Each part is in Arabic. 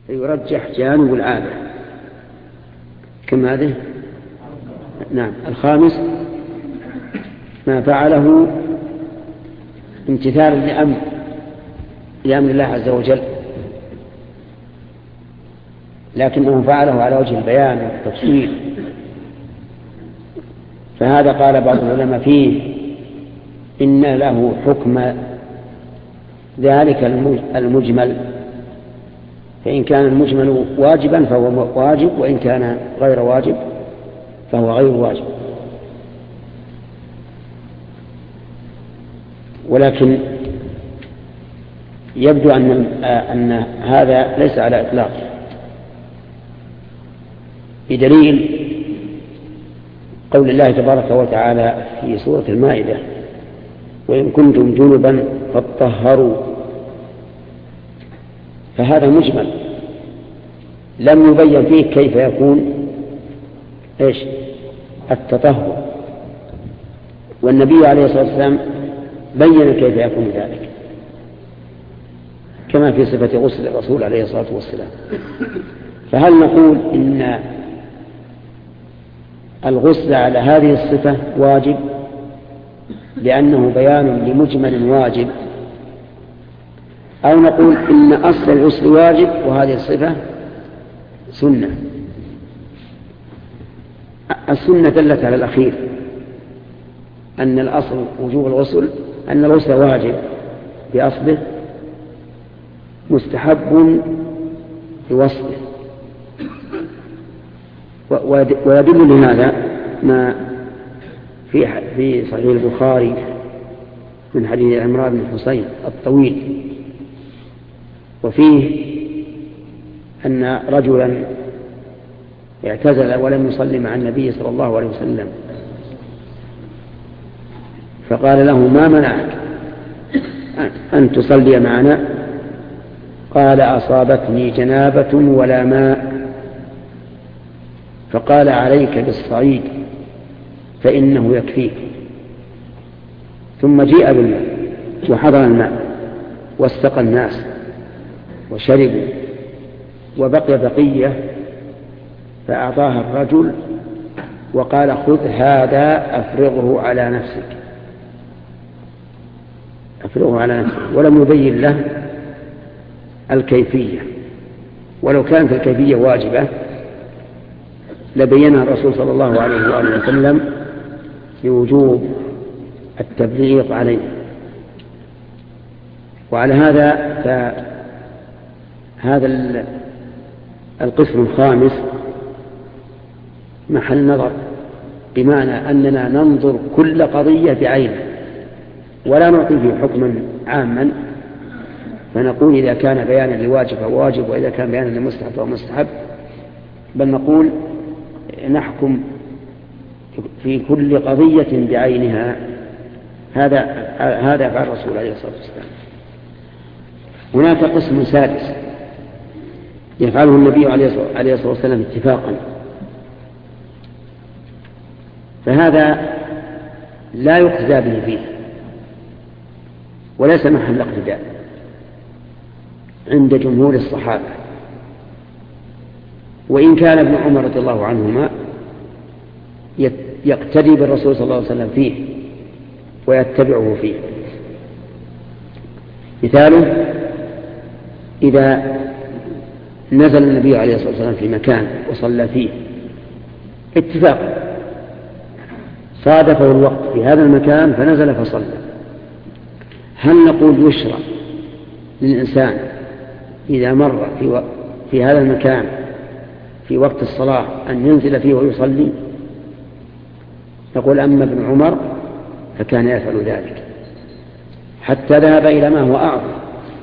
فيرجح جانب العادة. كم هذه؟ نعم. الخامس ما فعله امتثال لأمر الله عز وجل، لكنه فعله على وجه البيان والتفصيل، فهذا قال بعض العلماء فيه إن له حكم ذلك المجمل، فإن كان المجمل واجبا فهو واجب، وإن كان غير واجب فهو غير واجب. ولكن يبدو أن هذا ليس على إطلاق، بدليل قول الله تبارك وتعالى في سورة المائدة: وإن كنتم جنبا فاطهروا. فهذا مجمل لم يبين فيه كيف يكون التطهر، والنبي عليه الصلاة والسلام بين كيف يكون ذلك، كما في صفة غسل الرسول عليه الصلاة والسلام. فهل نقول إن الغسل على هذه الصفة واجب لأنه بيان لمجمل واجب، أو نقول إن أصل الغسل واجب وهذه الصفة سنة؟ السنة دلت على الأخير، أن الأصل وجوب الغسل، أن الغسل واجب بأصله مستحب بوصفه. ويدل لهذا ما في صحيح البخاري من حديث عمران بن حسين الطويل، وفيه أن رجلا اعتزل ولم يصلي مع النبي صلى الله عليه وسلم، فقال له: ما منعك أن تصلي معنا؟ قال: أصابتني جنابة ولا ماء. فقال: عليك بالصعيد فإنه يكفيك. ثم جيء بالماء وحضر الماء واستقى الناس وشربوا، وبقي بقية فأعطاها الرجل وقال: خذ هذا أفرغه على نفسك، أفرغه على نفسك، ولم يبين له الكيفية. ولو كانت الكيفية واجبة لبينها الرسول صلى الله عليه وآله وسلم بوجوب التبليغ عليه. وعلى هذا القسم الخامس محل نظر، بمعنى أننا ننظر كل قضية بعينه ولا نعطي فيه حكما عاما، فنقول إذا كان بيانا لواجب فهو واجب، وإذا كان بيانا لمستحب فهو مستحب، بل نقول نحكم في كل قضية بعينها. هذا فعل الرسول عليه الصلاة والسلام. هناك قسم سادس يفعله النبي عليه الصلاة والسلام اتفاقا، فهذا لا يقتدى به فيه وليس محل اقتداء عند جمهور الصحابة، وإن كان ابن عمر رضي الله عنهما يقتدي بالرسول صلى الله عليه وسلم فيه ويتبعه فيه. مثاله: إذا نزل النبي عليه الصلاة والسلام في مكان وصلى فيه اتفاقا، صادفه الوقت في هذا المكان فنزل فصلى، هل نقول يشرع للإنسان إذا مر في هذا المكان في وقت الصلاة أن ينزل فيه ويصلي؟ نقول: أما ابن عمر فكان يفعل ذلك حتى ذهب إلى ما هو أعظم،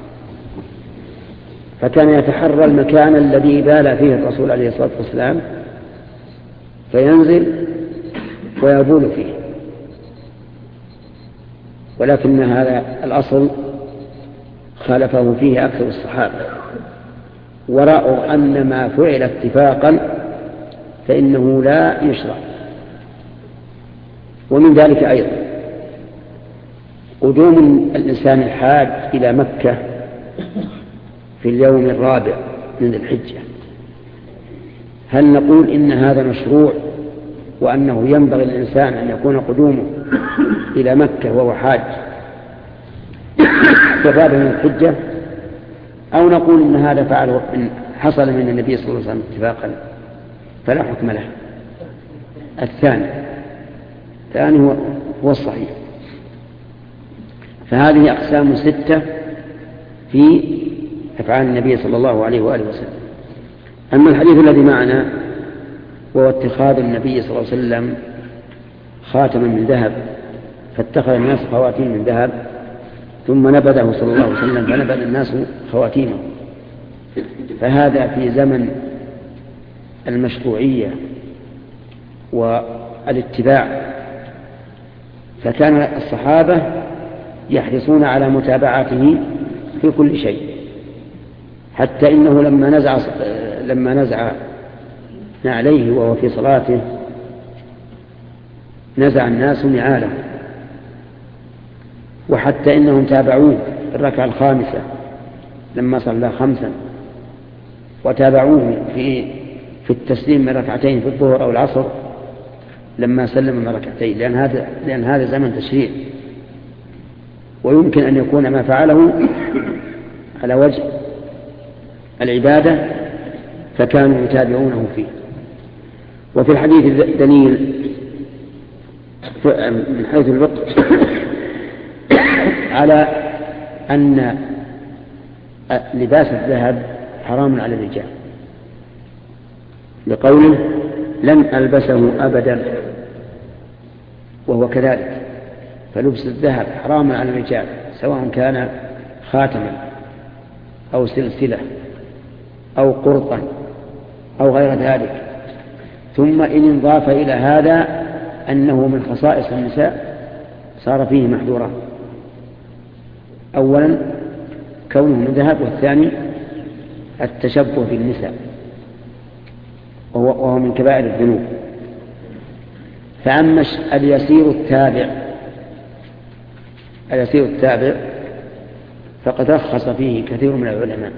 فكان يتحرى المكان الذي بال فيه الرسول عليه الصلاة والسلام فينزل ويبول فيه. ولكن هذا الأصل خالفه فيه أكثر الصحابة، ورأوا أن ما فعل اتفاقا فإنه لا يشرع. ومن ذلك أيضا قدوم الإنسان الحاج إلى مكة في اليوم الرابع من ذي الحجة، هل نقول إن هذا مشروع وأنه ينبغي للإنسان أن يكون قدومه إلى مكة وهو حاج استفاد من الحجة، أو نقول إن هذا فعله إن حصل من النبي صلى الله عليه وسلم اتفاقا فلا حكم له؟ الثاني هو الصحيح. فهذه أقسام 6 في أفعال النبي صلى الله عليه وآله وسلم. أما الحديث الذي معنا وهو اتخاذ النبي صلى الله عليه وسلم خاتما من ذهب، فاتخذ الناس خواتيم من ذهب ثم نبذه صلى الله عليه وسلم فنبذ الناس خواتيمه، فهذا في زمن المشروعية والاتباع، فكان الصحابة يحرصون على متابعته في كل شيء، حتى إنه لما نزع عليه وهو في صلاته نزع الناس نعاله، وحتى إنهم تابعوه في الركعة الخامسة لما صلى 5، وتابعوه في التسليم من ركعتين في الظهر أو العصر لما سلم من ركعتين، لأن هذا زمن تشريع، ويمكن أن يكون ما فعله على وجه العبادة فكانوا يتابعونه فيه. وفي الحديث دليل من حيث الفقه على أن لباس الذهب حرام على الرجال، لقوله لن ألبسه أبدا، وهو كذلك، فلبس الذهب حرام على الرجال سواء كان خاتما أو سلسلة أو قرطا أو غير ذلك. ثم إن انضاف إلى هذا أنه من خصائص النساء صار فيه محذورا، أولا كونه من ذهب، والثاني التشبه بالنساء وهو من كبائر الذنوب. فأما اليسير التابع فقد رخص فيه كثير من العلماء،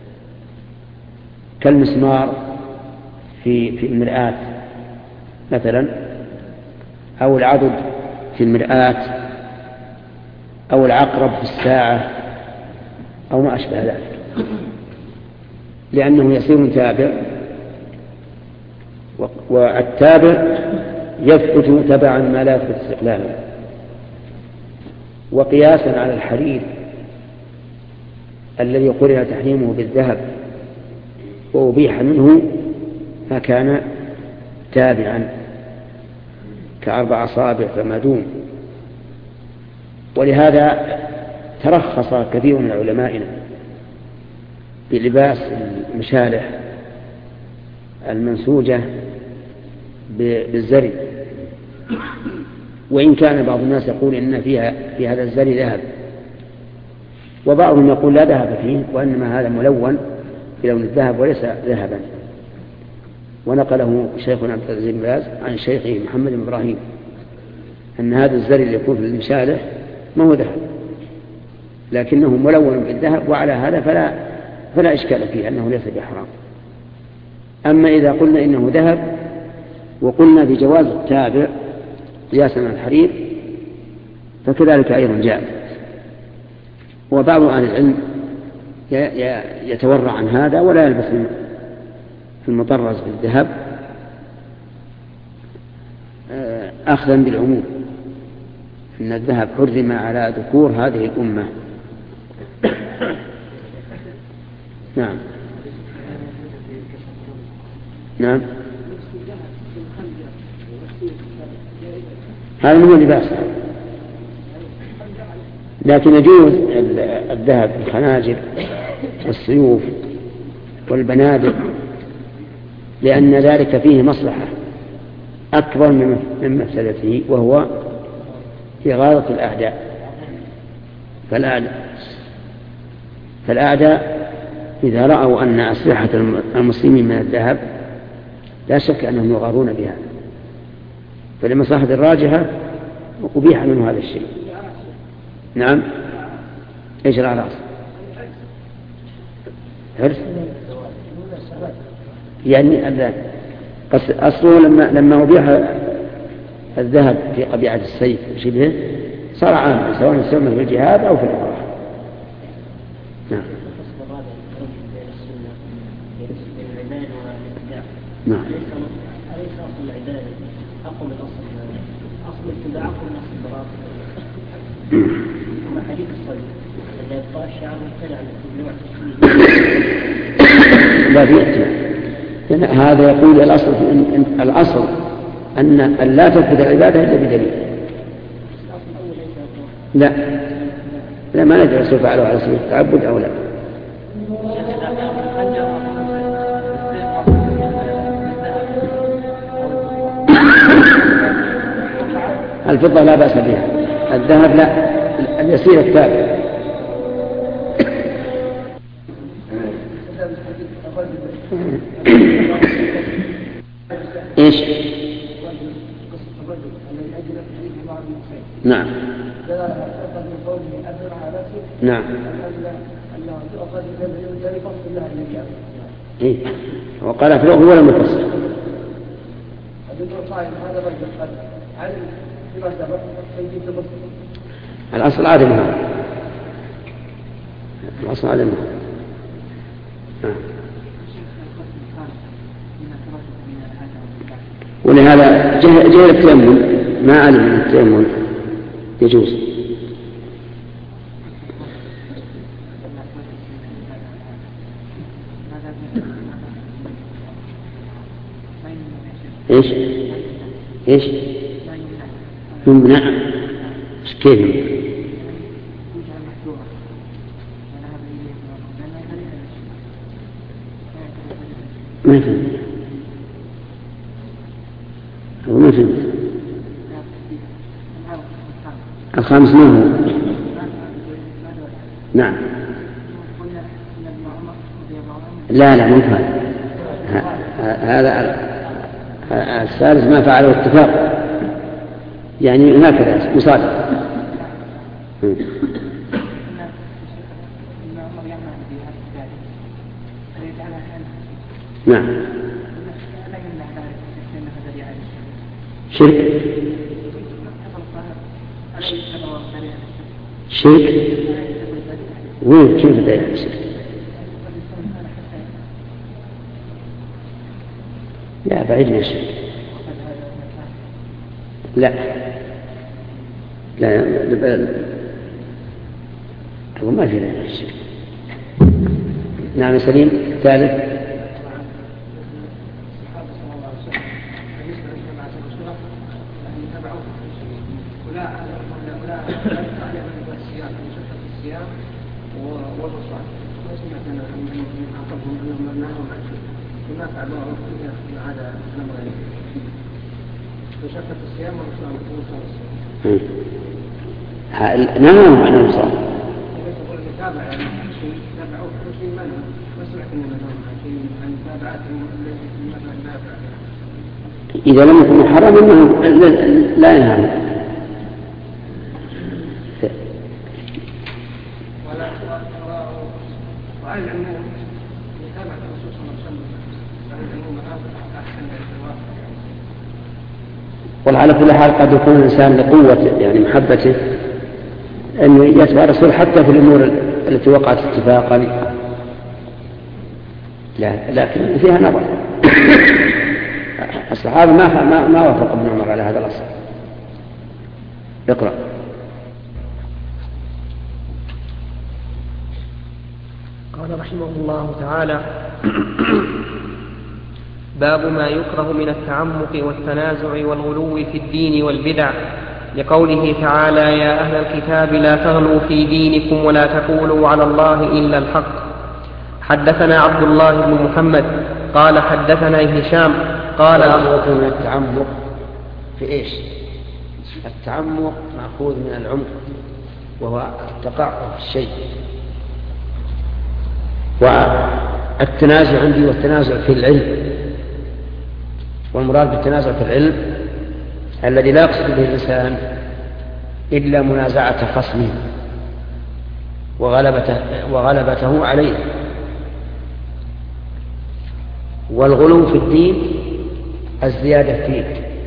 كالمسمار في المرآة مثلا، أو العضد في المرآة، أو العقرب في الساعة، أو ما أشبه ذلك، لأنه يسير تابع، والتابع يثبت تبعا ما لا يثبت استقلالا. وقياسا على الحرير الذي قرن تحريمه بالذهب وأبيح منه فكان تابعا ك4 أصابع فما دون. ولهذا ترخص كثير من علمائنا بلباس المشالح المنسوجة بالزري، وإن كان بعض الناس يقول إن في هذا الزري ذهب، وبعضهم يقول لا ذهب فيه، وإنما هذا ملون بلون الذهب وليس ذهبا. ونقله شيخنا عبد العزيز بن باز عن شيخه محمد بن إبراهيم أن هذا الزري اللي يكون في المشالح ما هو ذهب، لكنه ملون بالذهب، وعلى هذا فلا إشكال فيه أنه ليس بحرام. أما إذا قلنا إنه ذهب وقلنا بجواز التابع قياسا على الحرير فكذلك أيضا جاء. وبعض أهل العلم يتورع عن هذا ولا يلبس المطرز بالذهب أخذا بالعموم إن الذهب حرم على ذكور هذه الأمة. نعم نعم، هذا هو اللباس، لكن يجوز الذهب في الخناجر والسيوف والبنادق، لأن ذلك فيه مصلحة أكبر من مفسدته، وهو إغاظة الأعداء. فالأعداء إذا رأوا أن أسلحة المسلمين من الذهب لا شك أنهم يغارون بها، فلمصلحة الراجحة أبيح منه هذا الشيء. نعم، إيش الأعراس؟ حرس يعني أصله لما أبيح الذهب في قبيعة السيف وشبهه صار عاما سواء استعمل في الجهاد أو في الإكراه. نعم. نعم. أليس أصل العبادة أقوى من أصل الاتباع أقوى من أصل البراءة؟ أما حديث الصلب إذا يبقى الشعب ممتنع من لا بيأتي. هذا يقول الأصل أن لا تثبت العبادة إلا بدليل. لا ما ندري سوف فعله على سبيل التعبد أو لا. الفضة لا بأس بها، الذهب لا، اليسير التابع. ايش؟ نعم. نعم. إيه؟ وقال في الأخوة ولا مفسر. الأصل عدمها. الأصل عدمها. ولهذا جهل التيمم ما علم من التيمم يجوز. ايش يمنع كيف ما فهمت ما فهمت الخامس ما هو؟ نعم. لا مو هذا الثالث ما فعله اتفاق يعني هكذا مصادق. نعم. شرك وين كيف بدأ الشرك؟ لا بعيد من الشرك. لا هو ما في لا الشرك. نعم سليم. ثالث نعم أنا صار إذا لم يكن محرم إنه لا ينهى. وعلى كل حال قد يكون الإنسان لقوة يعني محبته أن يتبع الرسول حتى في الأمور التي وقعت اتفاقا، لكن فيها نظر. الصحابة ما وافق ابن عمر على هذا الأصل. اقرأ. قال رحمه الله تعالى: باب ما يكره من التعمق والتنازع والغلو في الدين والبدع، لقوله تعالى: يا أهل الكتاب لا تغلوا في دينكم ولا تقولوا على الله إلا الحق. حدثنا عبد الله بن محمد قال حدثنا هشام قال من التعمق في إيش؟ التعمق مأخوذ من العمق وهو التقعر في الشيء، والتنازع عندي والتنازع في العلم، والمراد بالتنازع في العلم الذي لا يقصد به الإنسان إلا منازعة خصمه وغلبته عليه، والغلو في الدين الزيادة فيه،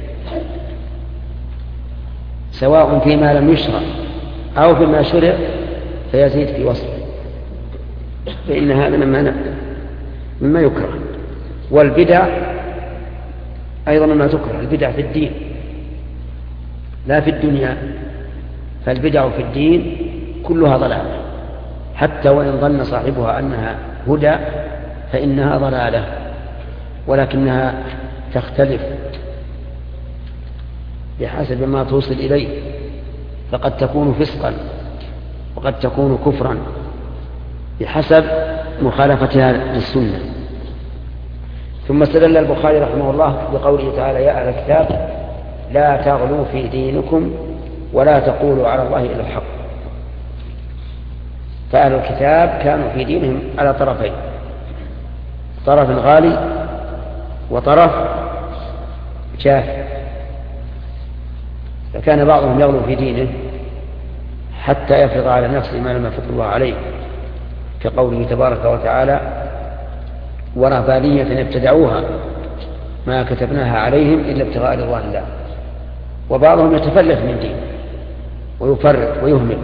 سواء فيما لم يشرع أو فيما شرع فيزيد في وصفه، فإن هذا مما يكره. والبدع أيضا مما تكره، البدع في الدين لا في الدنيا، فالبدع في الدين كلها ضلالة، حتى وإن ظن صاحبها أنها هدى فإنها ضلالة، ولكنها تختلف بحسب ما توصل إليه، فقد تكون فسقا وقد تكون كفرا بحسب مخالفتها للسنة. ثم استدل البخاري رحمه الله بقوله تعالى: يا أهل الكتاب لا تغلوا في دينكم ولا تقولوا على الله إلا الحق. فأهل الكتاب كانوا في دينهم على طرفين، طرف غالي وطرف جاف، فكان بعضهم يغلو في دينه حتى يفرض على نفسه ما لم يفرض الله عليه، كقوله تبارك وتعالى: ورهبانية ابتدعوها ما كتبناها عليهم إلا ابتغاء رضوان الله. وبعضهم يتفلت من دينه ويفرط ويهمل.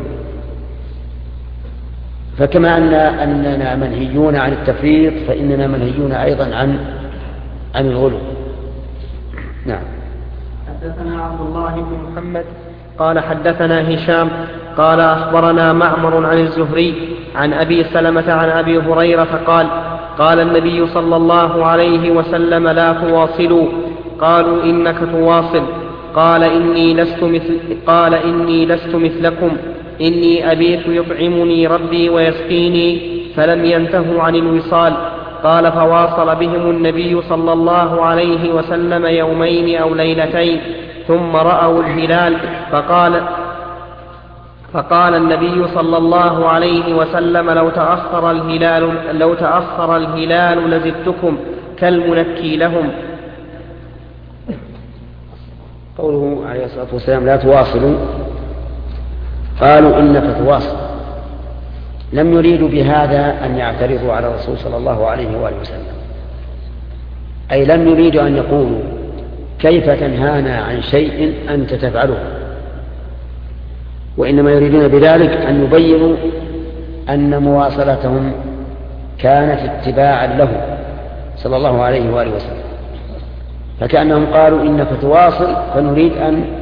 فكما أننا منهيون عن التفريط فإننا منهيون أيضا عن الغلو. نعم. حدثنا عبد الله بن محمد قال حدثنا هشام قال أخبرنا معمر عن الزهري عن أبي سلمة عن أبي هريرة قال: قال النبي صلى الله عليه وسلم: لا تواصلوا. قالوا: إنك تواصل. قال: إني لست مثلكم، إني أبيت يطعمني ربي ويسقيني، فلم ينتهوا عن الوصال. قال: فواصل بهم النبي صلى الله عليه وسلم يومين أو ليلتين، ثم رأوا الهلال، فقال النبي صلى الله عليه وسلم: لو تأخر الهلال لزدتكم كالمنكي لهم. قوله عليه الصلاة والسلام: لا تواصلوا، قالوا: إنك تواصل. لم يريدوا بهذا أن يعترضوا على الرسول صلى الله عليه وآله وسلم، أي لم يريدوا أن يقولوا: كيف تنهانا عن شيء أنت تفعله؟ وإنما يريدون بذلك أن يبينوا أن مواصلتهم كانت اتباعا له صلى الله عليه وآله وسلم، فكأنهم قالوا: إنك تواصل، فنريد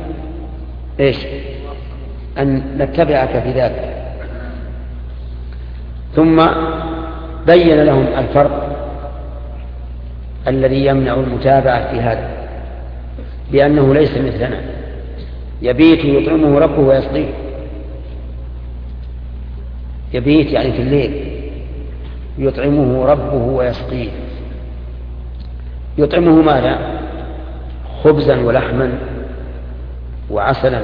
أن نتبعك في ذلك. ثم بين لهم الفرق الذي يمنع المتابعة في هذا، بأنه ليس مثلنا، يبيت يطعمه ربه ويسقيه. يبيت يعني في الليل، يطعمه ربه ويسقيه. يطعمه ماذا؟ خبزا ولحما وعسلا،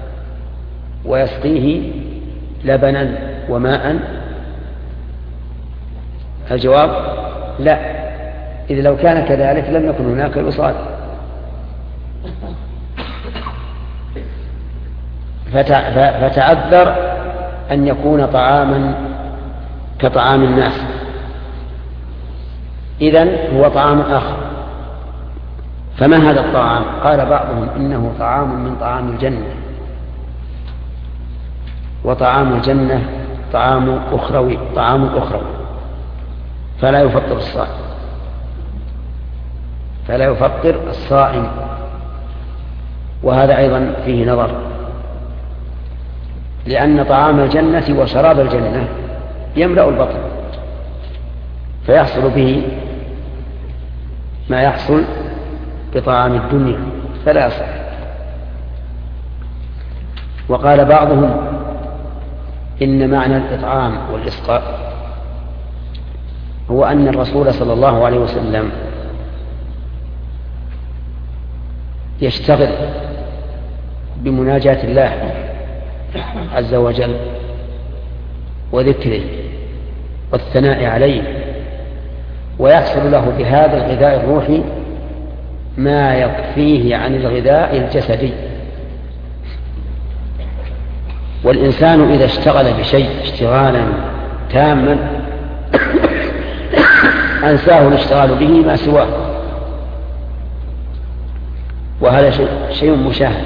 ويسقيه لبنا وماء. الجواب: لا، إذ لو كان كذلك لم يكن هناك الوصال. فتعذر أن يكون طعاما كطعام الناس، إذن هو طعام آخر. فما هذا الطعام؟ قال بعضهم: إنه طعام من طعام الجنة، وطعام الجنة طعام أخروي فلا يفطر الصائم. وهذا أيضا فيه نظر، لأن طعام الجنة وشراب الجنة يملأ البطن، فيحصل به ما يحصل بطعام الدنيا، فلا يصح. وقال بعضهم: إن معنى الإطعام والإسقاء هو أن الرسول صلى الله عليه وسلم يشتغل بمناجاة الله عز وجل وذكره والثناء عليه، ويحصل له بهذا الغذاء الروحي ما يكفيه عن الغذاء الجسدي. والإنسان إذا اشتغل بشيء اشتغالا تاما أنساه الاشتغال به ما سواه، وهذا شيء مشاهد.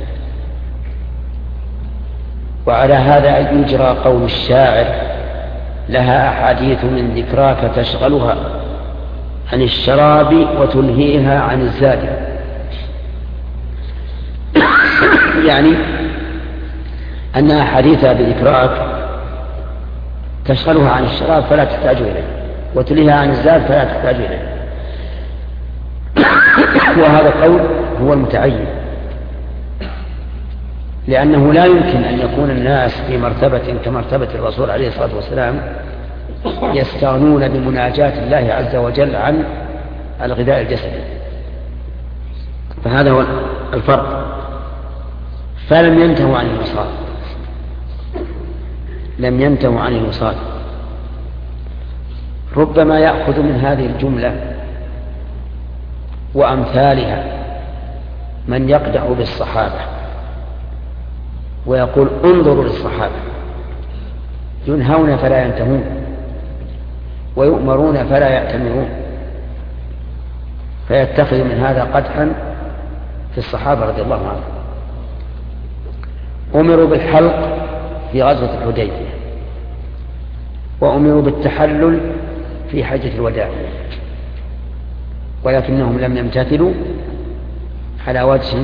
وعلى هذا يجرى قول الشاعر: لها أحاديث من ذكراك تشغلها عن الشراب وتلهيها عن الزاد. يعني أن أحاديثها بذكراك تشغلها عن الشراب فلا تحتاج إليه، وتلهيها عن الزاد فلا تحتاج إليه. وهذا القول هو المتعين، لأنه لا يمكن أن يكون الناس في مرتبة كمرتبة الرسول عليه الصلاة والسلام يستغنون بمناجاة الله عز وجل عن الغذاء الجسدي. فهذا هو الفرق. فلم ينتهوا عن الوصال، لم ينتهوا عن الوصال. ربما يأخذ من هذه الجملة وأمثالها من يقدح بالصحابة ويقول: انظروا للصحابة، ينهون فلا ينتهون، ويؤمرون فلا يأتمرون، فيتخذ من هذا قدحا في الصحابة رضي الله عنهم. أمروا بالحلق في غزوة الحديبية، وأمروا بالتحلل في حجة الوداع، ولكنهم لم يمتثلوا على وجه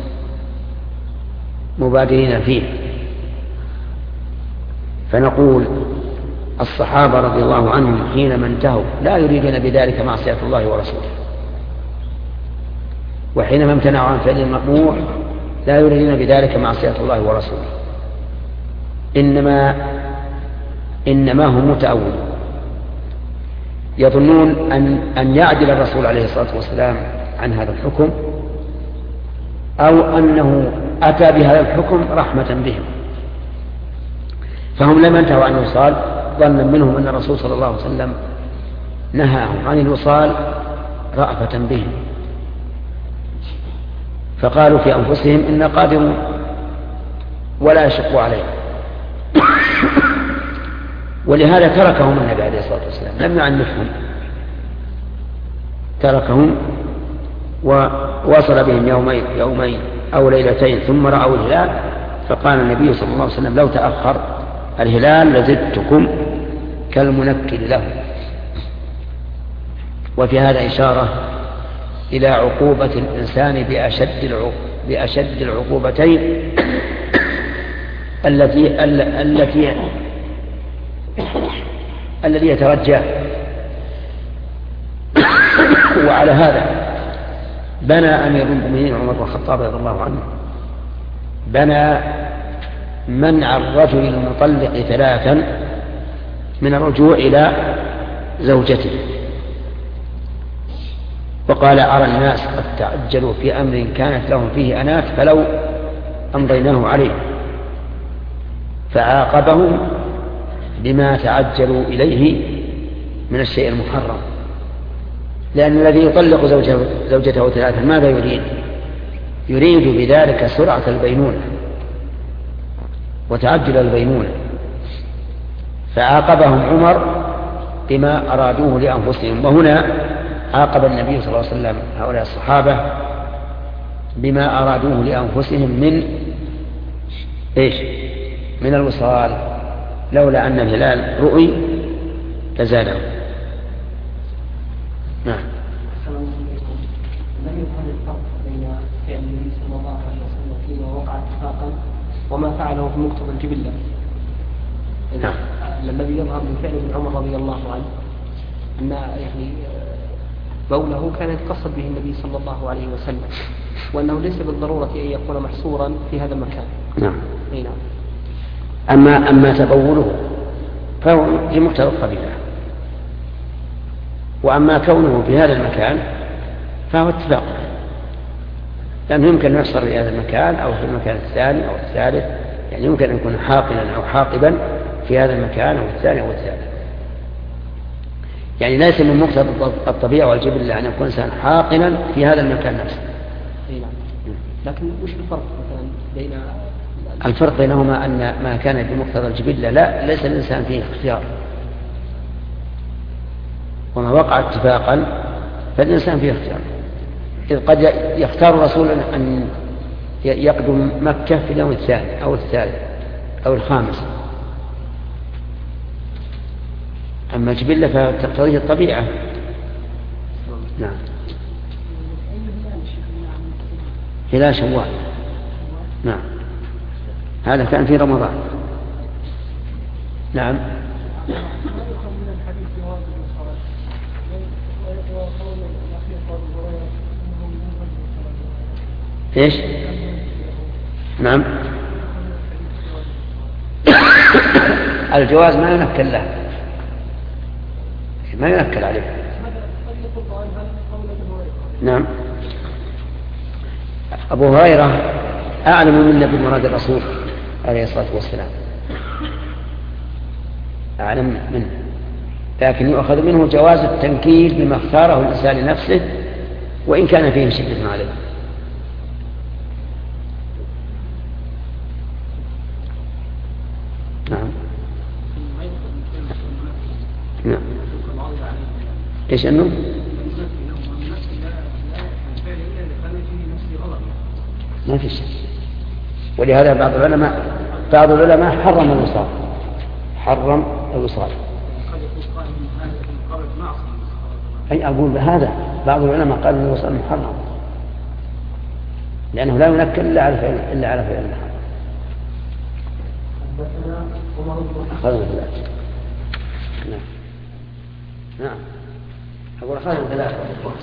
مبادرين فيه. فنقول: الصحابة رضي الله عنهم حينما انتهوا لا يريدون بذلك معصية الله ورسوله، وحينما امتنعوا عن فعل المأمور لا يريدون بذلك معصية الله ورسوله، إنما هم متأولون، يظنون أن يعدل الرسول عليه الصلاة والسلام عن هذا الحكم، أو أنه أتى بهذا الحكم رحمة بهم. فهم لم ينتهوا عن الوصال، ظنا منهم أن الرسول صلى الله عليه وسلم نهاهم عن الوصال رأفة بهم، فقالوا في أنفسهم: إنا قادرون، ولا يشقوا عليهم. ولهذا تركهم النبي عليه الصلاة والسلام، لم يعنفهم، تركهم ووصل بهم يومين أو ليلتين ثم رأوا الهلال، فقال النبي صلى الله عليه وسلم: لو تأخر الهلال لزدتكم كالمنكل له. وفي هذا إشارة إلى عقوبة الإنسان بأشد العقوبتين الذي يترجاه. وعلى هذا بنى أمير المؤمنين عمر بن الخطاب رضي الله عنه بنى منع الرجل المطلق 3 من الرجوع إلى زوجته، وقال: أرى الناس قد تعجلوا في أمر كانت لهم فيه أنات فلو أمضيناه عليه، فعاقبهم بما تعجلوا إليه من الشيء المحرم. لأن الذي يطلق زوجته 3 ماذا يريد؟ يريد بذلك سرعة البينونة وتعجل البينونة، فعاقبهم عمر بما أرادوه لأنفسهم. وهنا عاقب النبي صلى الله عليه وسلم هؤلاء الصحابة بما أرادوه لأنفسهم من الوصال، لولا أن الهلال رؤي لزادهم. نعم. لم يفهم الفرق بين فعل النبي صلى الله عليه وسلم فيما وقع اتفاقا وما فعله في مقتضى الجبلة. نعم. الذي يظهر من فعل ابن عمر رضي الله عنه أن يعني بوله كان يتقصد به النبي صلى الله عليه وسلم، وأنه ليس بالضرورة أن يكون محصورا في هذا المكان. نعم. أي نعم. أما تبوله فهو في مقتضى الطبيعة، وأما كونه في هذا المكان فهو اتفاق، لأنه يمكن أن يحصل في هذا المكان أو في المكان الثاني أو الثالث، يعني يمكن أن يكون حاقنا أو حاقبا في هذا المكان أو الثاني أو الثالث. يعني ليس من مقتضى الطبيعة والجبلة أن يكون إنسان حاقنا في هذا المكان نفسه. لكن وش الفرق مثلا بين الفرق بينهما أن ما كان بمقتضى الجبلة ليس الإنسان فيه اختيار، وما وقع اتفاقا فالإنسان فيه اختيار. إذ قد يختار الرسول أن يقدم مكة في اليوم الثاني أو الثالث أو الخامس، أما الجبلة فتقتضيه الطبيعة. نعم. هلال شوال. نعم، هذا كان في رمضان. نعم. ايش؟ نعم. الجواز ما ينكل له، ما ينكل عليه. نعم. أبو هريرة أعلم منا بمراد الرسول عليه الصلاة والسلام، أعلم منه، لكن يؤخذ منه جواز التنكيل بما اختاره الإنسان لنفسه وإن كان فيه شدة عليه. نعم. نعم. ايش انه؟ ما في شيء. ولهذا بعض العلماء حرم الوصال. أي أقول بهذا بعض العلماء قال أن الوصال محرم لأنه لا ينكل إلا على فعل المحرم. أخذنا ثلاثة. نعم. أقول أخذنا ثلاثة.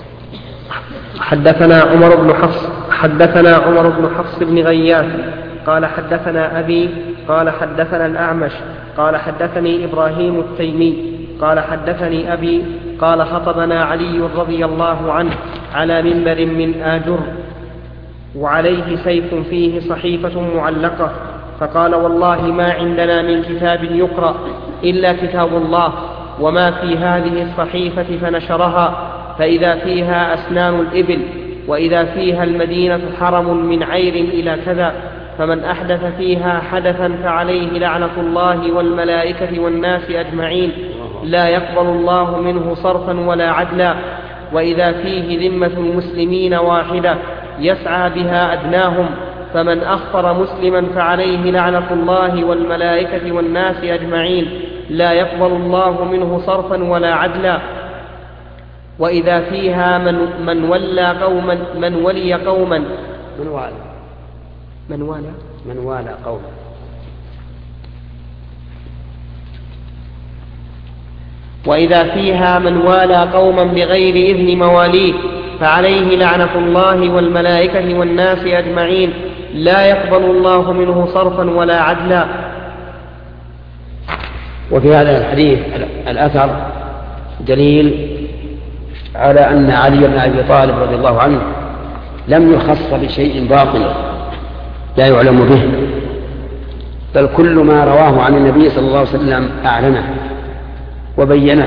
حدثنا عمر بن حفص بن غياث قال حدثنا أبي قال حدثنا الأعمش قال حدثني إبراهيم التيمي قال حدثني أبي قال خطبنا علي رضي الله عنه على منبر من آجر وعليه سيف فيه صحيفة معلقة، فقال والله ما عندنا من كتاب يقرأ إلا كتاب الله وما في هذه الصحيفة، فنشرها فإذا فيها أسنان الإبل وإذا فيها المدينة حرم من عير إلى كذا، فمن أحدث فيها حدثا فعليه لعنة الله والملائكة والناس أجمعين لا يقبل الله منه صرفا ولا عدلا، وإذا فيه ذمة المسلمين واحدة يسعى بها أدناهم، فمن أخفر مسلما فعليه لعنة الله والملائكة والناس أجمعين لا يقبل الله منه صرفا ولا عدلا، وإذا فيها من ولي قوما وإذا فيها من والى قوما بغير إذن مواليه فعليه لعنة الله والملائكة والناس أجمعين لا يقبل الله منه صرفا ولا عدلا. وفي هذا الحديث الأثر دليل على أن علي بن أبي طالب رضي الله عنه لم يخص بشيء باطل لا يعلم به، بل كل ما رواه عن النبي صلى الله عليه وسلم أعلنه وبينه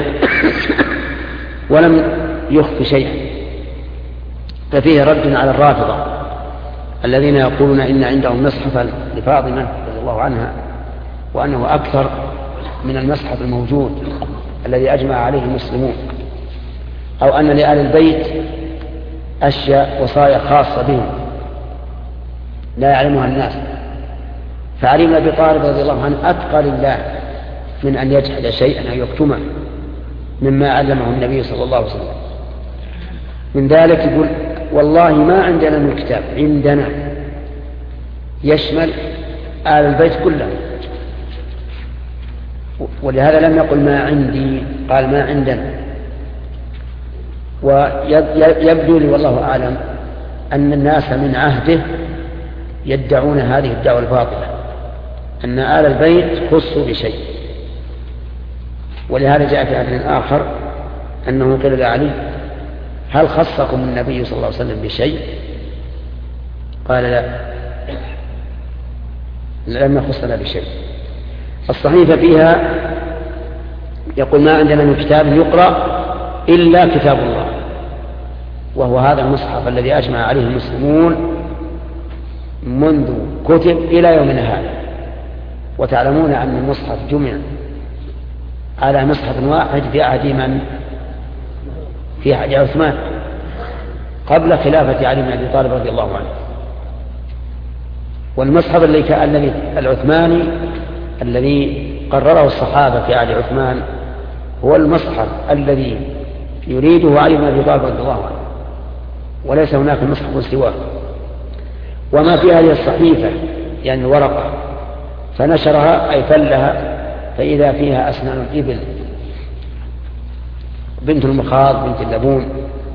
ولم يخف شيئا. ففيه رد على الرافضة الذين يقولون إن عندهم مصحفا لفاطمة رضي الله عنها وأنه أكثر من المصحف الموجود الذي أجمع عليه المسلمون، أو أن لآل البيت أشياء وصايا خاصة بهم لا يعلمها الناس. فعلي بن أبي طالب رضي الله عنه أتقى لله من أن يجحد شيئا أو يكتمه مما علمه النبي صلى الله عليه وسلم. من ذلك يقول والله ما عندنا من كتاب، عندنا يشمل آل البيت كلهم، ولهذا لم يقل ما عندي، قال ما عندنا. ويبدو لي والله أعلم أن الناس من عهده يدعون هذه الدعوة الباطلة أن آل البيت خصوا بشيء. ولهذا جاء في حديث آخر أنه قيل لعلي هل خصكم النبي صلى الله عليه وسلم بشيء؟ قال لا، لم يخصنا بشيء. الصحيفة فيها يقول ما عندنا من كتاب يقرأ إلا كتاب الله، وهو هذا المصحف الذي أجمع عليه المسلمون منذ كتب إلى يومنا هذا. وتعلمون أن المصحف جمع على مصحف واحد في عهد من؟ في عهد عثمان قبل خلافة علي بن أبي طالب رضي الله عنه. والمصحف العثماني الذي قرره الصحابة في عهد عثمان هو المصحف الذي يريده علي بن أبي طالب رضي الله عنه، وليس هناك مصحف سواه. وما في هذه الصحيفة يعني الورقة فنشرها أي فلها، فإذا فيها أسنان الإبل، بنت المخاض، بنت اللبون،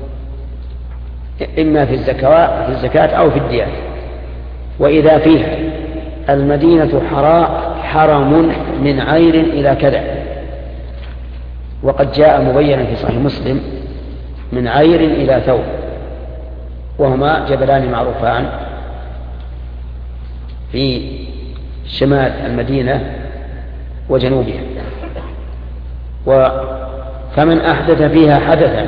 إما في الزكاة أو في الديات. وإذا فيها المدينة حرم من عير إلى كذا، وقد جاء مبينا في صحيح مسلم من عير إلى ثور، وهما جبلان معروفان في شمال المدينة وجنوبها. فمن أحدث فيها حدثا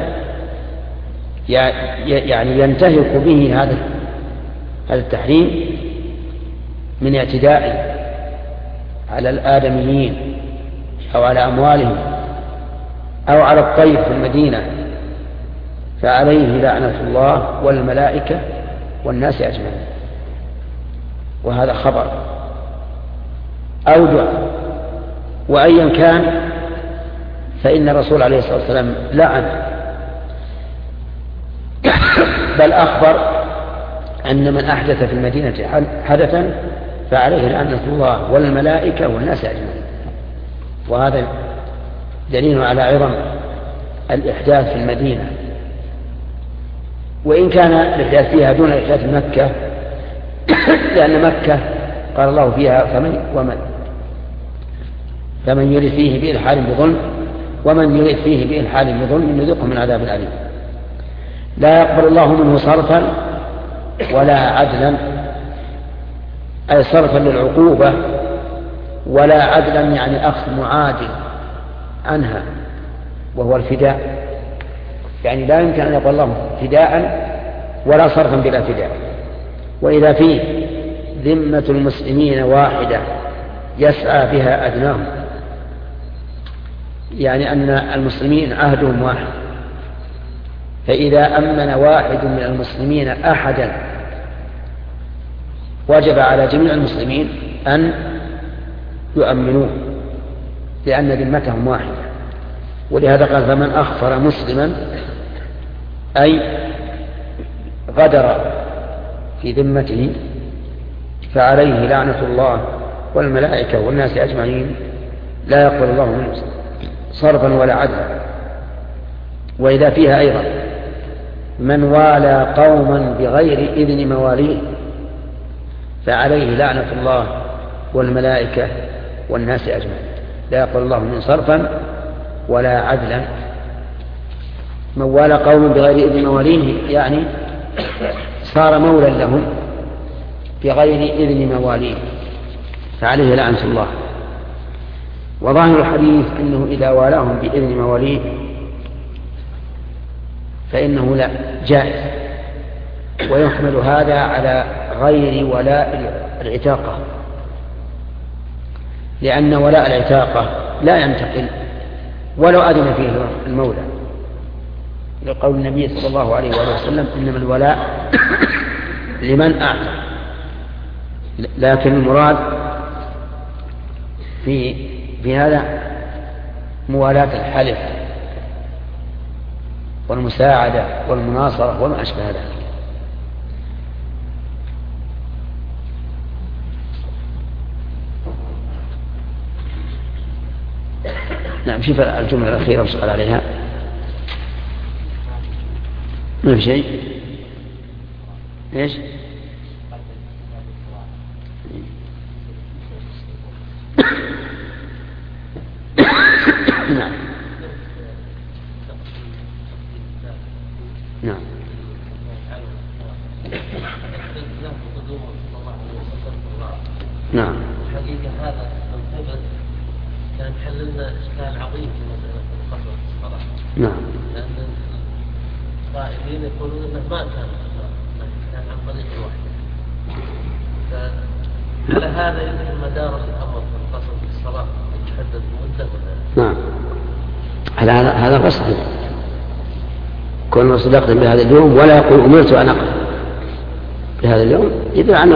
يعني ينتهك به هذا التحريم من اعتداء على الآدميين أو على أموالهم أو على الطير في المدينة، فعليه لعنة الله والملائكة والناس أجمعين. وهذا خبر أو دعاء، وأيا كان فإن الرسول عليه الصلاة والسلام لعن، بل أخبر أن من أحدث في المدينة حدثا فعليه لعنة الله والملائكة والناس أجمعين. وهذا دليل على عظم الإحداث في المدينة، وإن كان الإحداث فيها دون إحداث مكة، لأن مكة قال الله فيها فمن يرد فيه بإلحاد بظلم ومن يرد فيه بإلحاد بظلم نذقه من عذاب أليم. لا يقبل الله منه صرفا ولا عدلا، أي صرفا للعقوبة، ولا عدلا يعني أخذ معادل عنها وهو الفداء، يعني لا يمكن أن يقبل الله فداء ولا صرفا بلا فداء. وإذا فيه ذمة المسلمين واحدة يسعى بها أدناهم، يعني أن المسلمين عهدهم واحد، فإذا أمن واحد من المسلمين أحدا وجب على جميع المسلمين أن يؤمنوه، لأن ذمتهم واحدة. ولهذا قال فمن أخفر مسلما أي غدر في ذمته فعليه لعنة الله والملائكة والناس أجمعين، لا يقبل الله منه صرفا ولا عدلا. وإذا فيها أيضا من والى قوما بغير إذن مواليه فعليه لعنة الله والملائكة والناس أجمعين، لا يقبل الله منه صرفا ولا عدلا. من والى قوما بغير إذن مواليه يعني صار مولا لهم بغير إذن مواليه فعليه لعنة الله. وظاهر الحديث أنه إذا والاهم بإذن مواليه فإنه لا جائز، ويحمل هذا على غير ولاء العتاقة، لأن ولاء العتاقة لا ينتقل ولو أذن فيه المولى، لقول النبي صلى الله عليه وآله وسلم إنما الولاء لمن أعتق. لكن المراد في هذا موالاة الحلف والمساعدة والمناصرة وما أشبه ذلك. نعم، شوف الجملة الأخيرة وسأل عليها. ما في شيء. إيش؟ نعم نعم نعم. الحقيقة هذا من ثبت كان حل لنا إشكال عظيم في مسألة القصر الصلاة. نعم. لأن القائلين يقولون أنه ما كان كان عن طريق الوحي. فعلى هذا يمكن مدارس الأمر في القصر في الصلاة يتحدد مدة ولا؟ نعم. هذا غير صحيح. كون الرسول يقدم بهذا اليوم ولا يقول أمرت أن أقدم بهذا اليوم يدل عنه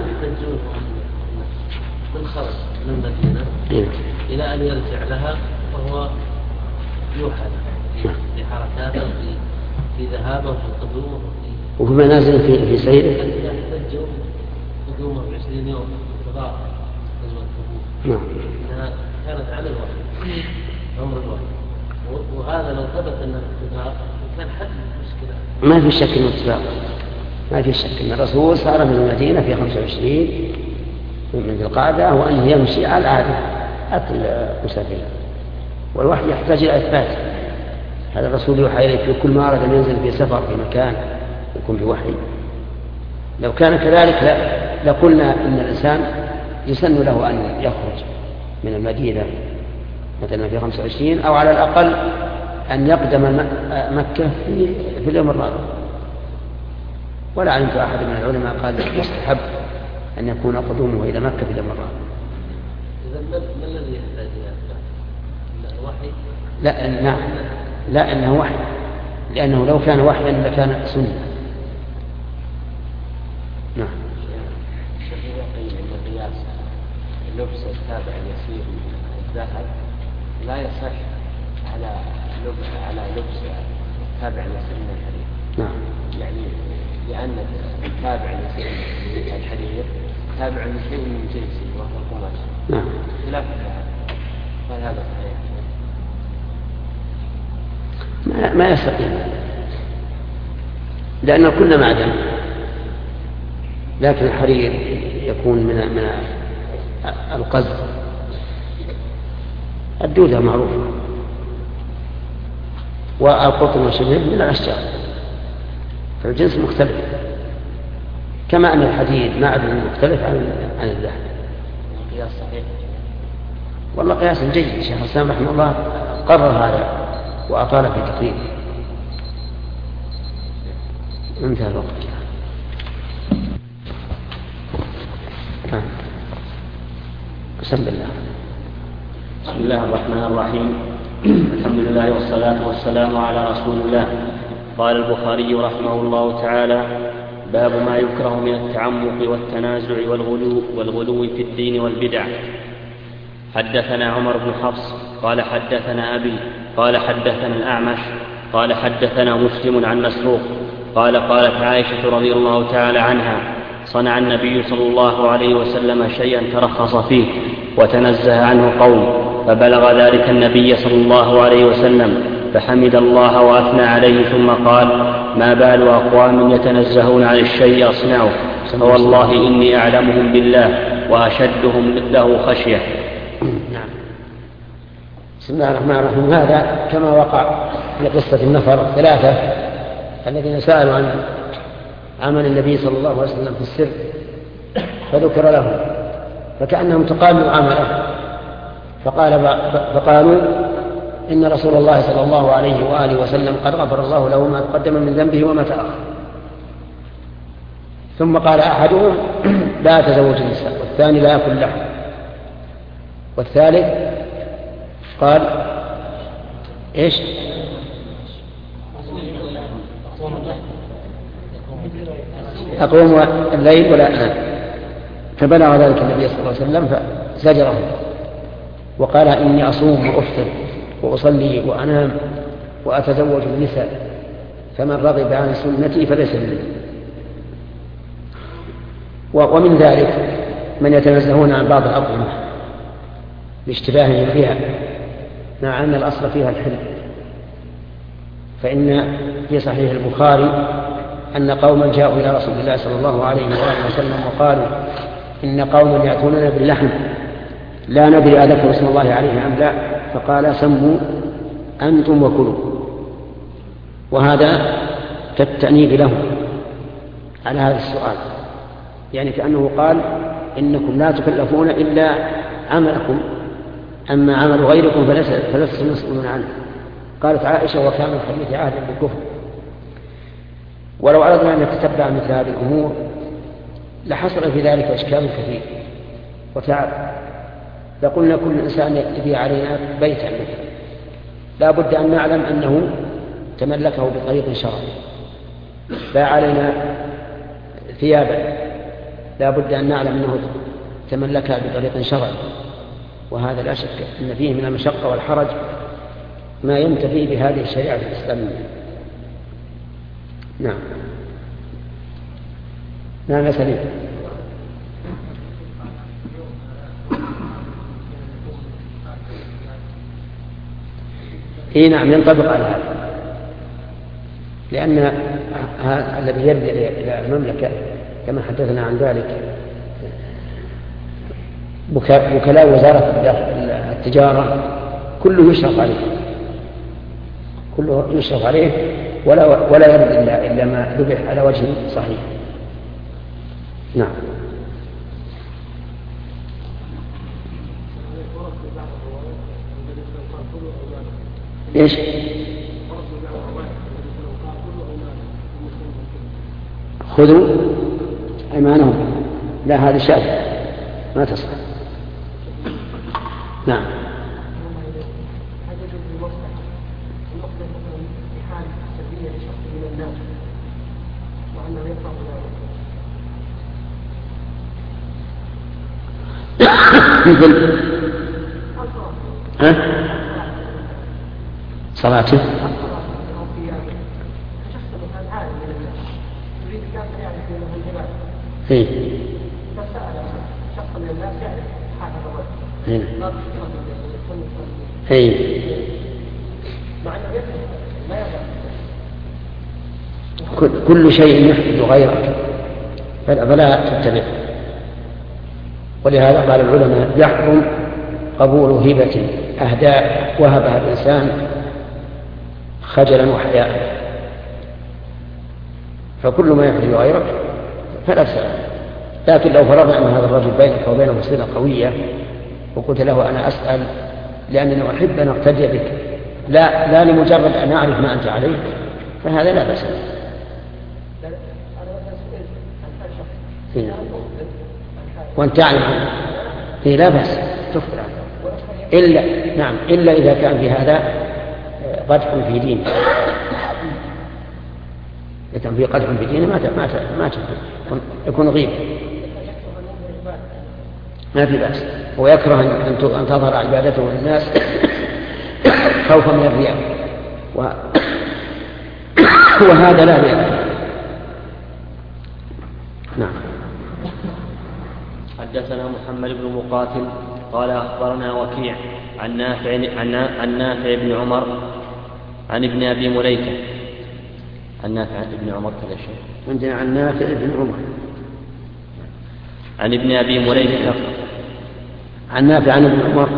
من خرج من مدينة إلى أن يرجع لها وهو يوحى له في حركاته في ذهابه وفي قدومه وفي منازل في سيره يحتج قدومه ب20 يوم صغار غزوة تبوك إنها كانت على الوحي أمر الوحي وهذا لو ثبت أنه اتفاق كان حل المشكلة. ما في شك انه اتفاق، ما في شك ان الرسول صار من المدينة في 25 من ذي القعدة وأنه يمشي على العادة المسافرين، والوحي يحتاج إلى إثبات. هذا الرسول يوحى إليه في كل ما أراد أن ينزل في سفر في مكان يكون بوحي. لو كان كذلك لقلنا إن الإنسان يسن له أن يخرج من المدينة مثلا في 25 أو على الأقل أن يقدم مكة في اليوم الرابع. ولا علمت أحد من العلماء قال يستحب أن يكون قدومه إلى مكة في اليوم الرابع. إذا ما الذي يحتاج إلى وحي؟ لا نعم، لا إنه وحي، لأنه لو كان وحيا لكان سنة. نعم. الشيخ يقول أن قياس لبس التابع اليسير من الذهب لا يصح على لبس التابع اليسير من الحرير. نعم. يعني لأن التابع اليسير من الحرير تابع لشيء من جنسه وهو القماش. نعم. خلاف هل هذا صحيح؟ ما يستقيم، لأن كل معدن، لكن الحرير يكون من القز، الدودة معروفة، والقطن وشبه من الأشجار، فالجنس مختلف، كما أن الحديد معدن مختلف عن الذهب. قياس صحيح؟ والله قياس جيد. الشيخ الإسلام رحمه الله قرر هذا وأطال في تقريره. انتهى الوقت. بسم الله. بسم الله الرحمن الرحيم. الحمد لله والصلاة والسلام على رسول الله. قال البخاري رحمه الله تعالى: باب ما يكره من التعمق والتنازع والغلو في الدين والبدع. حدثنا عمر بن حفص قال حدثنا أبي قال حدثنا الأعمش قال حدثنا مسلم عن مسروق قال قالت عائشة رضي الله تعالى عنها: صنع النبي صلى الله عليه وسلم شيئا ترخص فيه وتنزه عنه قوم، فبلغ ذلك النبي صلى الله عليه وسلم فحمد الله وأثنى عليه ثم قال: ما بال أقوام يتنزهون عن الشيء أصنعه، فوالله إني أعلمهم بالله وأشدهم له خشية. نعم. بسم الله الرحمن الرحيم. هذا كما وقع في قصة النفر الثلاثة الذين سألوا عن عمل النبي صلى الله عليه وسلم في السر فذكر لهم، فكأنهم تقالوا عمله، فقالوا إن رسول الله صلى الله عليه وآله وسلم قد غفر الله له ما تقدم من ذنبه وما تأخر. ثم قال أحدهم: لا تزوج النساء، والثاني: لا يأكل لحم، والثالث قال: إيش؟ أقوم الليل ولا أنام. فبلغ ذلك النبي صلى الله عليه وسلم فزجره وقال: إني أصوم وأفطر وأصلي وأنام وأتزوج النساء، فمن رغب عن سنتي فليس مني. ومن ذلك من يتنزهون عن بعض الأطعمة لاشتباههم فيها، مع أن الأصل فيها الحل. فإن في صحيح البخاري أن قوما جاءوا إلى رسول الله صلى الله عليه وآله وسلم وقالوا: إن قوما يأتوننا باللحم لا ندري أذكر اسم الله عليه أم لا، فقال: سموا أنتم وكلوا. وهذا كالتأنيب له على هذا السؤال، يعني كأنه قال: إنكم لا تكلفون إلا عملكم، أما عمل غيركم فلستم مسؤولون عنه. قالت عائشة: وكان الحديث عهدا بالكفر. ولو أردنا أن نتتبع مثل هذه الأمور لحصل في ذلك إشكال كثير وتعب. لقلنا كل إنسان يبيع علينا بيتا مثلا، لا بد أن نعلم أنه تملكه بطريق شرعي. باع علينا ثيابا لا بد أن نعلم أنه تملكها بطريق شرعي، وهذا لا شك أن فيه من المشقة والحرج ما ينتفي بهذه الشريعة الإسلامية. نعم. نعم يا سليم. إيه نعم ينطبق على هذا، لأن الذي يرجع إلى المملكة كما حدثنا عن ذلك وكلاء وزارة التجارة كله يشرف عليه ولا يرد إلا ما ذبح على وجه صحيح. نعم. إيش؟ خذوا أيمانهم. لا هذه شاذة ما تصح. نعم. مثل صلاته كل شيء يحدث غيرك فلا تتبع. ولهذا قال العلماء يحرم قبول هبة أهداء وهبها الإنسان خجلا وحياء، فكل ما يحدث غيرك فلا تسأل. لكن لو فرضنا أن هذا الرجل بينك وبينه صلة قوية وقلت له أنا أسأل لأنني أحب أن أقتدي بك لا لمجرد أن أعرف ما أنت عليه، فهذا لا بأس. وأنت تعلم عنه لا بأس تخبر عنه إلا إذا كان في هذا قدح في دينه. إذا كان في قدح في دينه ما يكون غيبة ما في بأس. ويكره أن تظهر عبادته للناس خوفا من الرياء وهذا لا بأس. نعم. حدثنا محمد بن مقاتل قال أخبرنا وكيع عن نافع بن عمر عن ابن أبي مليكة. عن نافع بن عمر كذا شيء عندنا عن نافع بن عمر عن ابن أبي مليكة عن نافع عن ابن عمر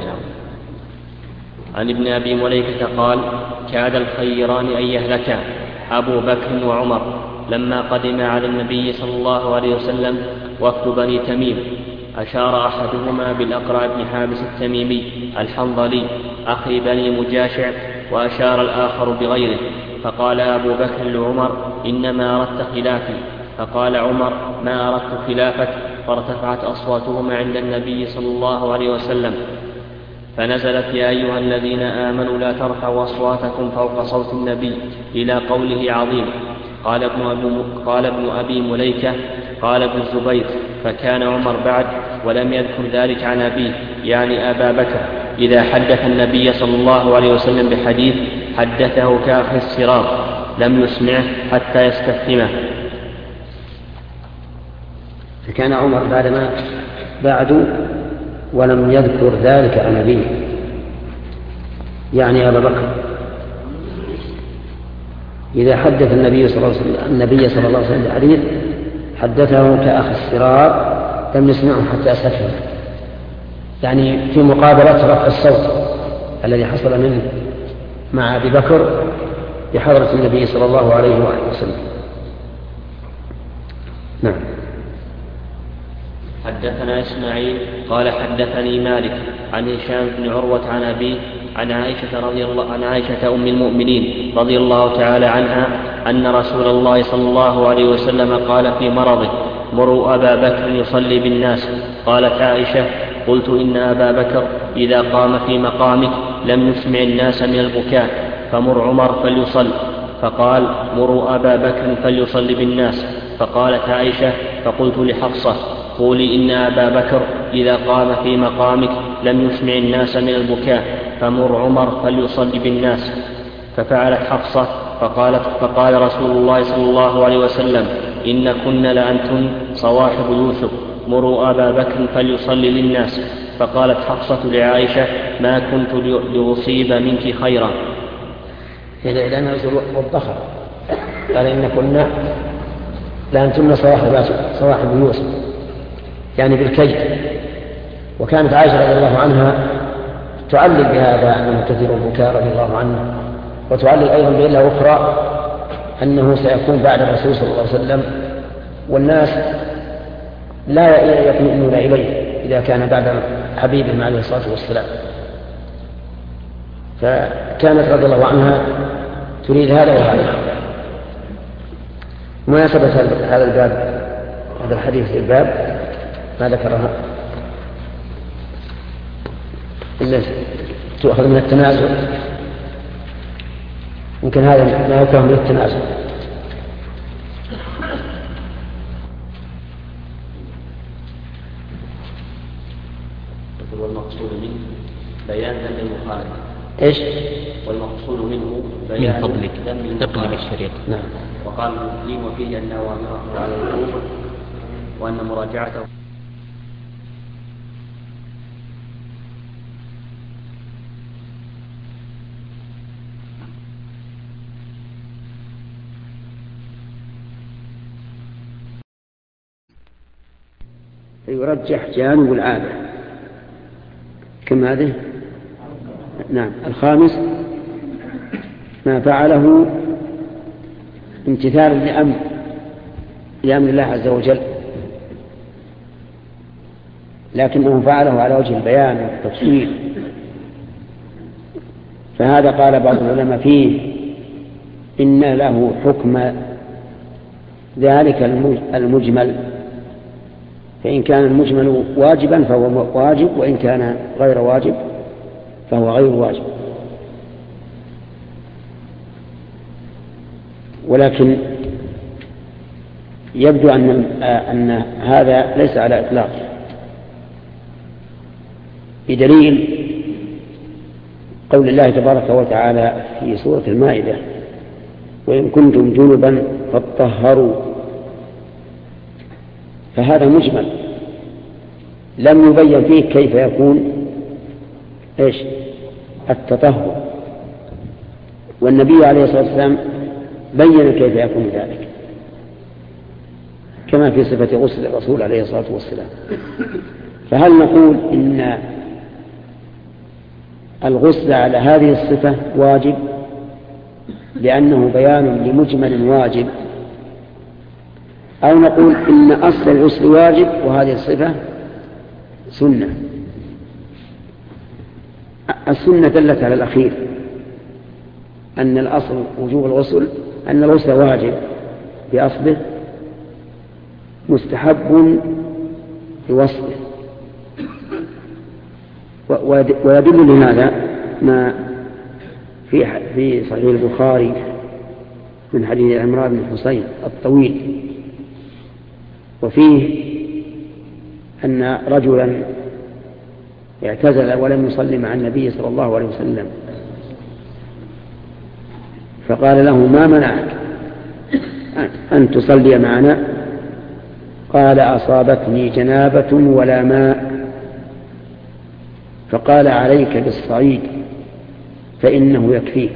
عن ابن أبي مليكة قال كاد الخيران أن يهلكا أبو بكر وعمر لما قدم على النبي صلى الله عليه وسلم وفد بني تميم. أشار أحدهما بالأقرع بن حابس التميمي الحنظلي أخي بني مجاشع، وأشار الآخر بغيره، فقال أبو بكر لعمر إنما أردت خلافي، فقال عمر ما أردت خلافك، فارتفعت أصواتهما عند النبي صلى الله عليه وسلم فنزلت يا أيها الذين آمنوا لا ترفعوا أصواتكم فوق صوت النبي إلى قوله عظيم. قال ابن أبي مليكة قال ابن الزبير فكان عمر بعد ولم يذكر ذلك عن أبيه يعني أبا بكر إذا حدث النبي صلى الله عليه وسلم بحديث حدثه كأخ الصراط لم يسمعه حتى يستفهمه. فكان عمر بعد ولم يذكر ذلك عن أبيه يعني أبا بكر إذا حدث النبي صلى الله عليه وسلم بحديث حدثه كأخ الصراط لم يسمعه حتى يستفهم، يعني في مقابلة رفع الصوت الذي حصل منه مع أبي بكر بحضرة النبي صلى الله عليه وسلم. نعم. حدثنا إسماعيل قال حدثني مالك عن هشام بن عروة عن أبيه عن عائشة أم المؤمنين رضي الله تعالى عنها أن رسول الله صلى الله عليه وسلم قال في مرضه مروا أبا بكر يصلي بالناس. قالت عائشة قلت إن أبا بكر إذا قام في مقامك لم يسمع الناس من البكاء، فمر عمر فليصل. فقال مروا أبا بكر فليصل بالناس. فقالت عائشة فقلت لحفصة قولي إن أبا بكر إذا قام في مقامك لم يسمع الناس من البكاء فمر عمر فليصل بالناس. ففعلت حفصة فقال رسول الله صلى الله عليه وسلم إن كن لأنتن صواحب يوسف مروا أبا بكر فليصلي للناس. فقالت حفصة لعائشة ما كنت لأصيب منك خيرا. لأنه وضخر قال إن كنا لأنتن صواحب يوسف يعني بالكيد. وكانت عائشة رضي الله عنها تعلل بهذا أنه كثير البكاء رضي الله عنه، وتعلل أيضا بعلة أخرى أنه سيكون بعد الرسول صلى الله عليه وسلم والناس لا يطمئنون إليه إذا كان بعد حبيبهم عليه الصلاة والسلام. فكانت رضي الله عنها تريد هذا وهذا. مناسبة هذا الباب، هذا الحديث في الباب ما ذكرها إلا تؤخذ من التنازل. يمكن هذا ما يكره من التنازل. والمقصود منه بيان ذم المخالف. ايش؟ والمقصود منه بيان من فضلك ذم اقلب الشريط. نعم. وقال لي وفيه أن أوامره على الوجوب وأن مراجعته يرجح جانب العادة كما هذه. نعم. الخامس ما فعله امتثال لأمر الله عز وجل، لكنه فعله على وجه البيان والتفصيل، فهذا قال بعض العلماء فيه إن له حكم ذلك المجمل، فإن كان المجمل واجبا فهو واجب، وإن كان غير واجب فهو غير واجب. ولكن يبدو أن هذا ليس على إطلاق، بدليل قول الله تبارك وتعالى في سورة المائدة وإن كنتم جنبا فاطهروا، فهذا مجمل لم يبين فيه كيف يكون التطهر، والنبي عليه الصلاة والسلام بين كيف يكون ذلك كما في صفة غسل الرسول عليه الصلاة والسلام. فهل نقول إن الغسل على هذه الصفة واجب لأنه بيان لمجمل واجب، أو نقول إن أصل الغسل واجب وهذه الصفة سنة؟ السنة دلت على الأخير، أن الأصل وجوب الغسل، أن الغسل واجب بأصله مستحب بوصفه. ويدل لهذا ما في صحيح البخاري من حديث عمران بن حسين الطويل، وفيه أن رجلا اعتزل ولم يصلي مع النبي صلى الله عليه وسلم، فقال له ما منعك أن تصلي معنا؟ قال أصابتني جنابة ولا ماء. فقال عليك بالصعيد فإنه يكفيك.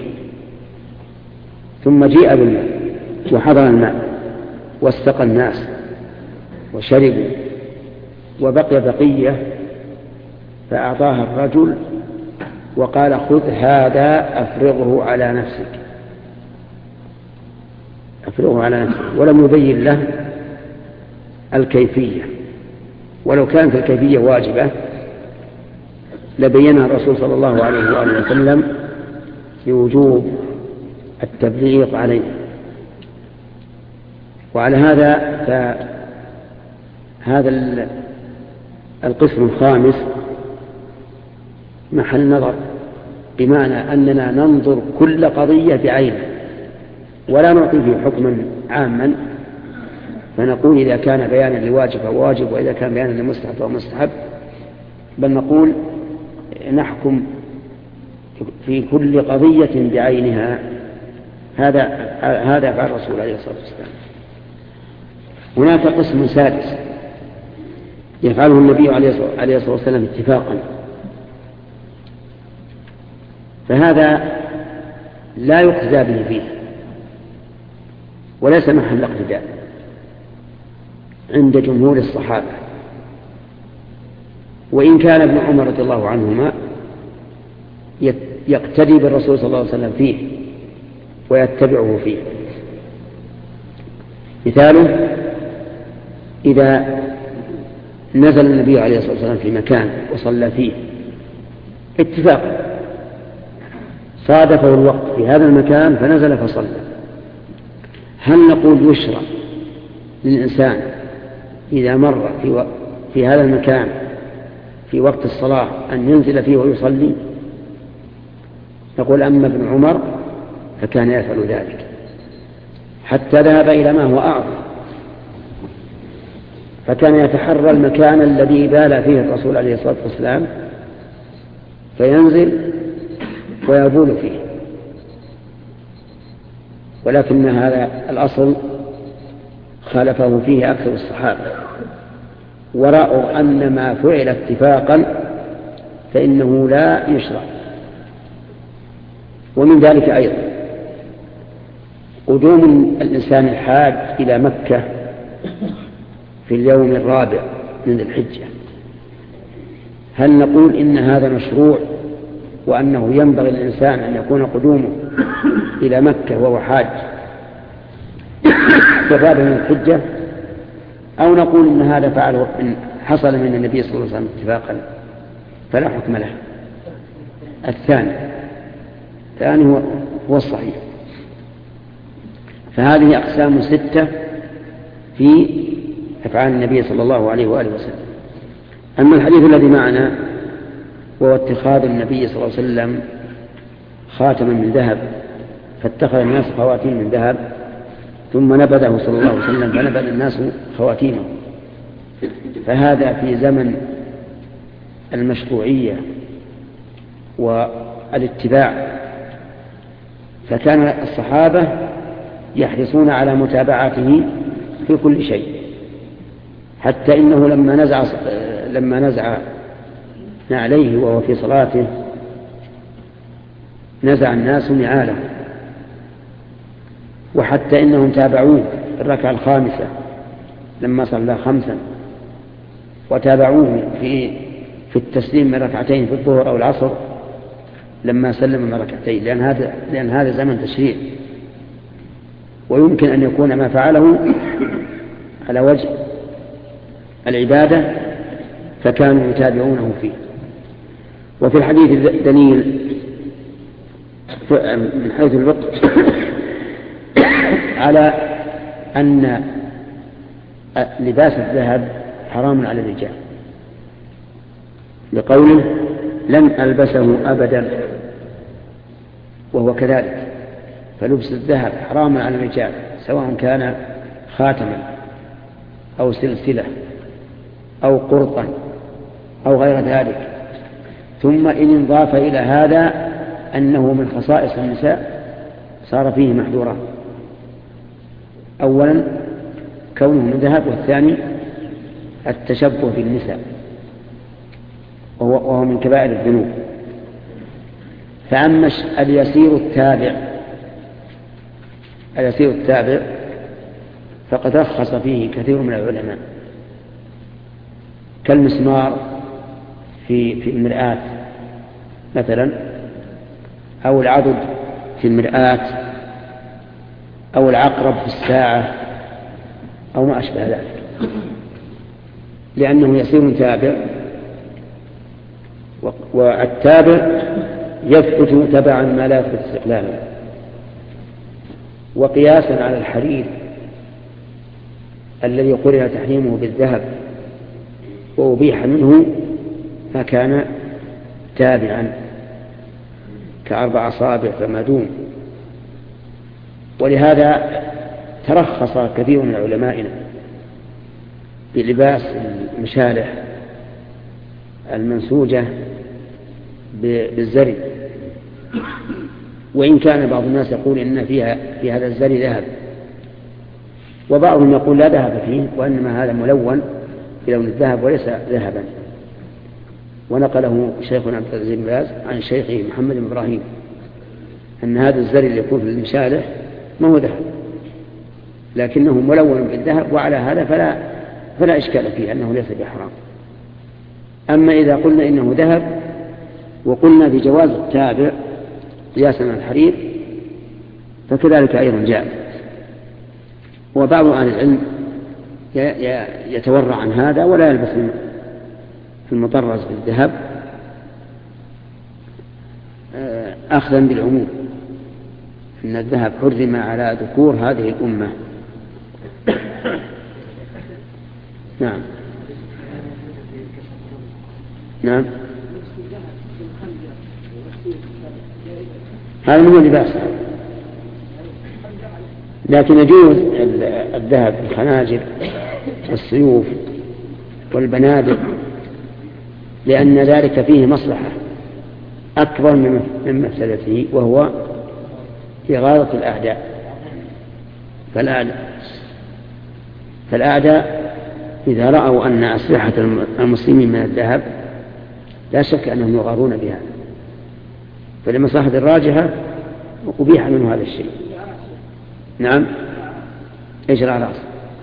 ثم جيء بالماء وحضر الماء واستقى الناس وشربوا، وبقي بقية فأعطاها الرجل وقال خذ هذا أفرغه على نفسك، أفرغه على نفسك، ولم يبين له الكيفية. ولو كانت الكيفية واجبة لبينها الرسول صلى الله عليه وآله وسلم بوجوب التبليغ عليه. وعلى هذا القسم الخامس محل نظر، بمعنى أننا ننظر كل قضية بعينه ولا نعطي فيه حكما عاما، فنقول إذا كان بيانا لواجب فهو واجب، وإذا كان بيانا لمستحب فهو مستحب، بل نقول نحكم في كل قضية بعينها. هذا فعل الرسول عليه الصلاة والسلام. هناك قسم سادس يفعله النبي عليه الصلاة والسلام اتفاقا، فهذا لا يقتدى به فيه وليس محل اقتداء عند جمهور الصحابة، وإن كان ابن عمر رضي الله عنهما يقتدي بالرسول صلى الله عليه وسلم فيه ويتبعه فيه. مثاله إذا نزل النبي عليه الصلاة والسلام في مكان وصلى فيه اتفاقا، صادفه الوقت في هذا المكان فنزل فصلى، هل نقول يشرع للإنسان إذا مر في هذا المكان في وقت الصلاة أن ينزل فيه ويصلي؟ نقول أما ابن عمر فكان يفعل ذلك حتى ذهب إلى ما هو أعظم، فكان يتحرى المكان الذي بال فيه الرسول عليه الصلاة والسلام فينزل ويبول فيه. ولكن هذا الأصل خالفه فيه أكثر الصحابة، ورأوا أن ما فعل اتفاقا فإنه لا يشرع. ومن ذلك أيضا قدوم الإنسان الحاج إلى مكة في اليوم الرابع من ذي الحجة، هل نقول إن هذا مشروع وأنه ينبغي للإنسان أن يكون قدومه إلى مكة وهو حاج في الرابع من الحجة، أو نقول إن هذا فعله إن حصل من النبي صلى الله عليه وسلم اتفاقا فلا حكم له؟ الثاني هو الصحيح. فهذه أقسام 6 في أفعال النبي صلى الله عليه وآله وسلم. أما الحديث الذي معنا وهو اتخاذ النبي صلى الله عليه وسلم خاتما من ذهب، فاتخذ الناس خواتيم من ذهب ثم نبذه صلى الله عليه وسلم فنبذ الناس خواتيمه، فهذا في زمن المشروعية والاتباع، فكان الصحابة يحرصون على متابعته في كل شيء، حتى إنه لما نزع عليه وهو في صلاته نزع الناس نعاله، وحتى إنهم تابعوه في الركعة الخامسة لما صلى 5، وتابعوه في التسليم من ركعتين في الظهر أو العصر لما سلم من ركعتين، لأن هذا زمن تشريع، ويمكن أن يكون ما فعله على وجه العبادة فكانوا يتابعونه فيه. وفي الحديث دليل من حيث الفقه على أن لباس الذهب حرام على الرجال، لقوله لن ألبسه أبدا، وهو كذلك، فلبس الذهب حرام على الرجال سواء كان خاتما أو سلسلة أو قرطا أو غير ذلك. ثم إن انضاف إلى هذا أنه من خصائص النساء صار فيه محذورا، أولا كونه من ذهب، والثاني التشبه بالنساء وهو من كبائر الذنوب. فأما اليسير التابع فقد رخص فيه كثير من العلماء، كالمسمار في المرآة مثلا، أو العضد في المرآة، أو العقرب في الساعة، أو ما أشبه ذلك، لأنه يسير تابع، والتابع يثبت تبعا ما لا يثبت استقلالا. وقياسا على الحرير الذي قرن تحريمه بالذهب وأبيح منه فكان تابعا، كأربع أصابع فما دون. ولهذا ترخص كثير من علمائنا بلباس المشالح المنسوجة بالزري، وإن كان بعض الناس يقول إن في هذا الزري ذهب، وبعضهم يقول لا ذهب فيه وإنما هذا ملون بلون الذهب وليس ذهبا. ونقله شيخنا عبد العزيز بن باز عن شيخه محمد بن إبراهيم أن هذا الزري اللي يكون في المشالح ما هو ذهب لكنه ملون بالذهب، وعلى هذا فلا إشكال فيه أنه ليس بحرام. أما إذا قلنا إنه ذهب وقلنا بجواز التابع قياسا على الحرير فكذلك أيضا جاء. وبعض أهل العلم يتورع عن هذا ولا يلبس المطرز بالذهب أخذا بالعموم إن الذهب حرم على ذكور هذه الأمة. نعم نعم هذا هو لباس، لكن يجوز الذهب في الخناجر والسيوف والبنادق لأن ذلك فيه مصلحة أكبر من مفسدته وهو إغاظة الأعداء. فالأعداء إذا رأوا أن أسلحة المسلمين من الذهب لا شك أنهم يغارون بها، فلمصلحة الراجحة أبيح منه هذا الشيء. نعم إيش الأعراض؟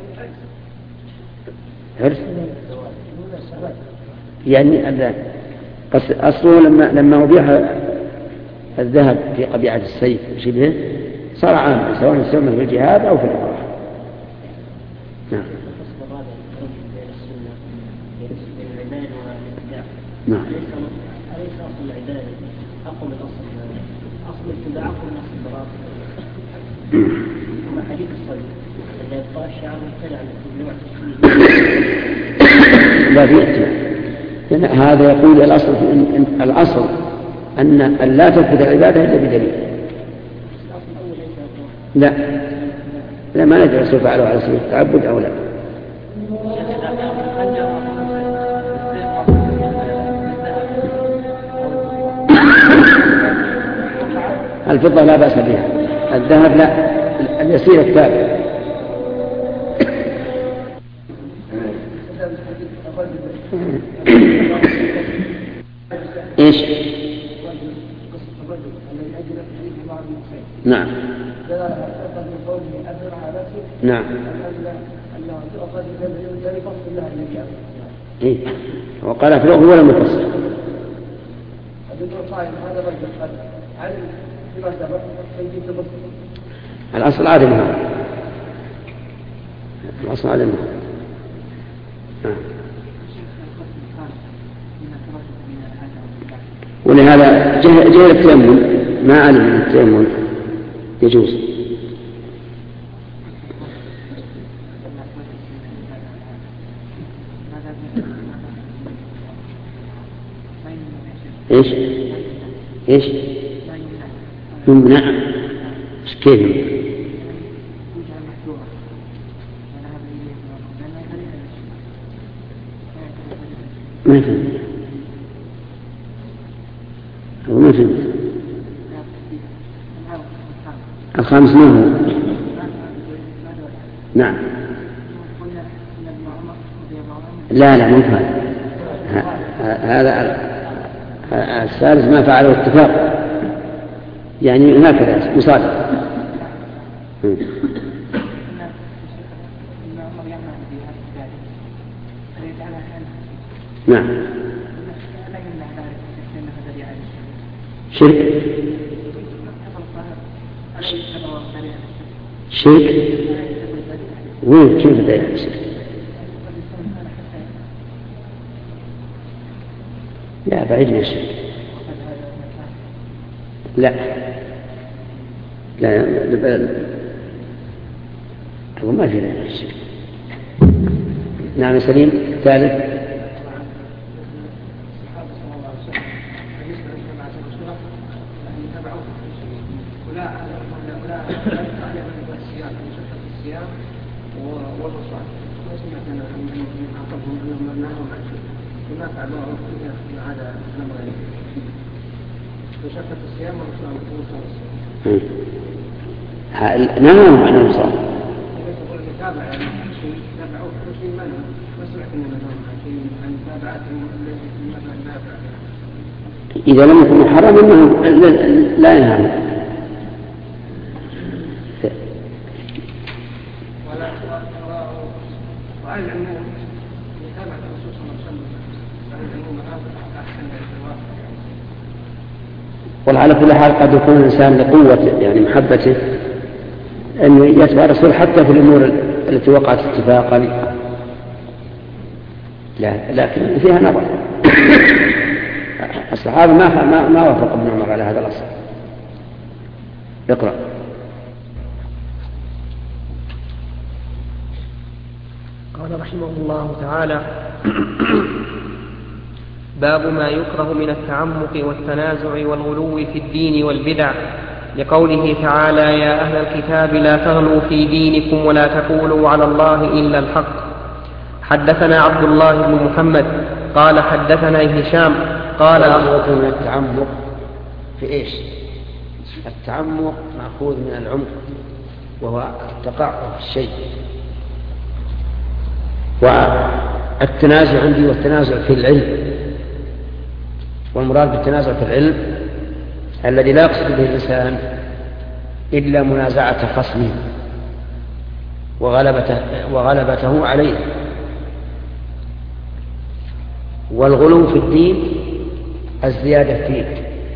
حرص يعني أصله لما أبيح الذهب في قبيعة السيف شبهه صار عاما سواء استعمل في الجهاد أو في الإكراه. نعم نعم أليس أصل العبادة أقوى من أصل الاتباع أقوى من أصل البراءة؟ أما حديث الصليب إذا يبقى الشعر مبتدع لا بيأتي لأن هذا يقول الأصل أن لا تثبت العبادة إلا بدليل. لا ما ندري سوف فعله على سبيل التعبد أو لا. الفضة لا بأس بها، الذهب لا، اليسير التابع. إيش؟ نعم نعم إيه؟ وقال في الأخر ولا مفسر. الأصل عدمها، الأصل عدمها. ولهذا جهل التيمم ما علم من التيمم يجوز. إيش يمنع كيف ما فهمت ما فهمت الخامس ما هو؟ نعم لا مو هذا الثالث ما فعله اتفاق يعني هكذا مصادق. نعم شرك وين كيف بدأ الشرك؟ لا بعيد من الشرك. لا هو ما في لا الشرك. نعم سليم. ثالث الصيام والوصال. ما سمعت أنا من عقبهم أنهم نهوا عن شيء وما فعلوا فيها هذا الأمر وشفت الصيام والوصال الصيام. نهوا عن الوصال. تابع شيء تابعوا كل شيء ما سمعت أنهم نهوا عن شيء عن تابعتهم ما فعلوا. إذا لم يكن محرما لا ينهى. وعلى كل حال قد يكون الإنسان لقوة يعني محبته أن يتبع الرسول حتى في الأمور التي وقعت اتفاقا، لا لكن فيها نظر. الصحابة ما وافق ابن عمر على هذا الأصل. اقرأ. قال رحمه الله تعالى: باب ما يكره من التعمق والتنازع والغلو في الدين والبدع، لقوله تعالى: يا أهل الكتاب لا تغلوا في دينكم ولا تقولوا على الله إلا الحق. حدثنا عبد الله بن محمد قال حدثنا هشام قال من التعمق في إيش؟ التعمق مأخوذ من العمق وهو التقعر في الشيء، والتنازع عندي والتنازع في العلم، والمراد بالتنازع في العلم الذي لا يقصد به الإنسان إلا منازعة خصمه وغلبته عليه. والغلو في الدين الزيادة فيه،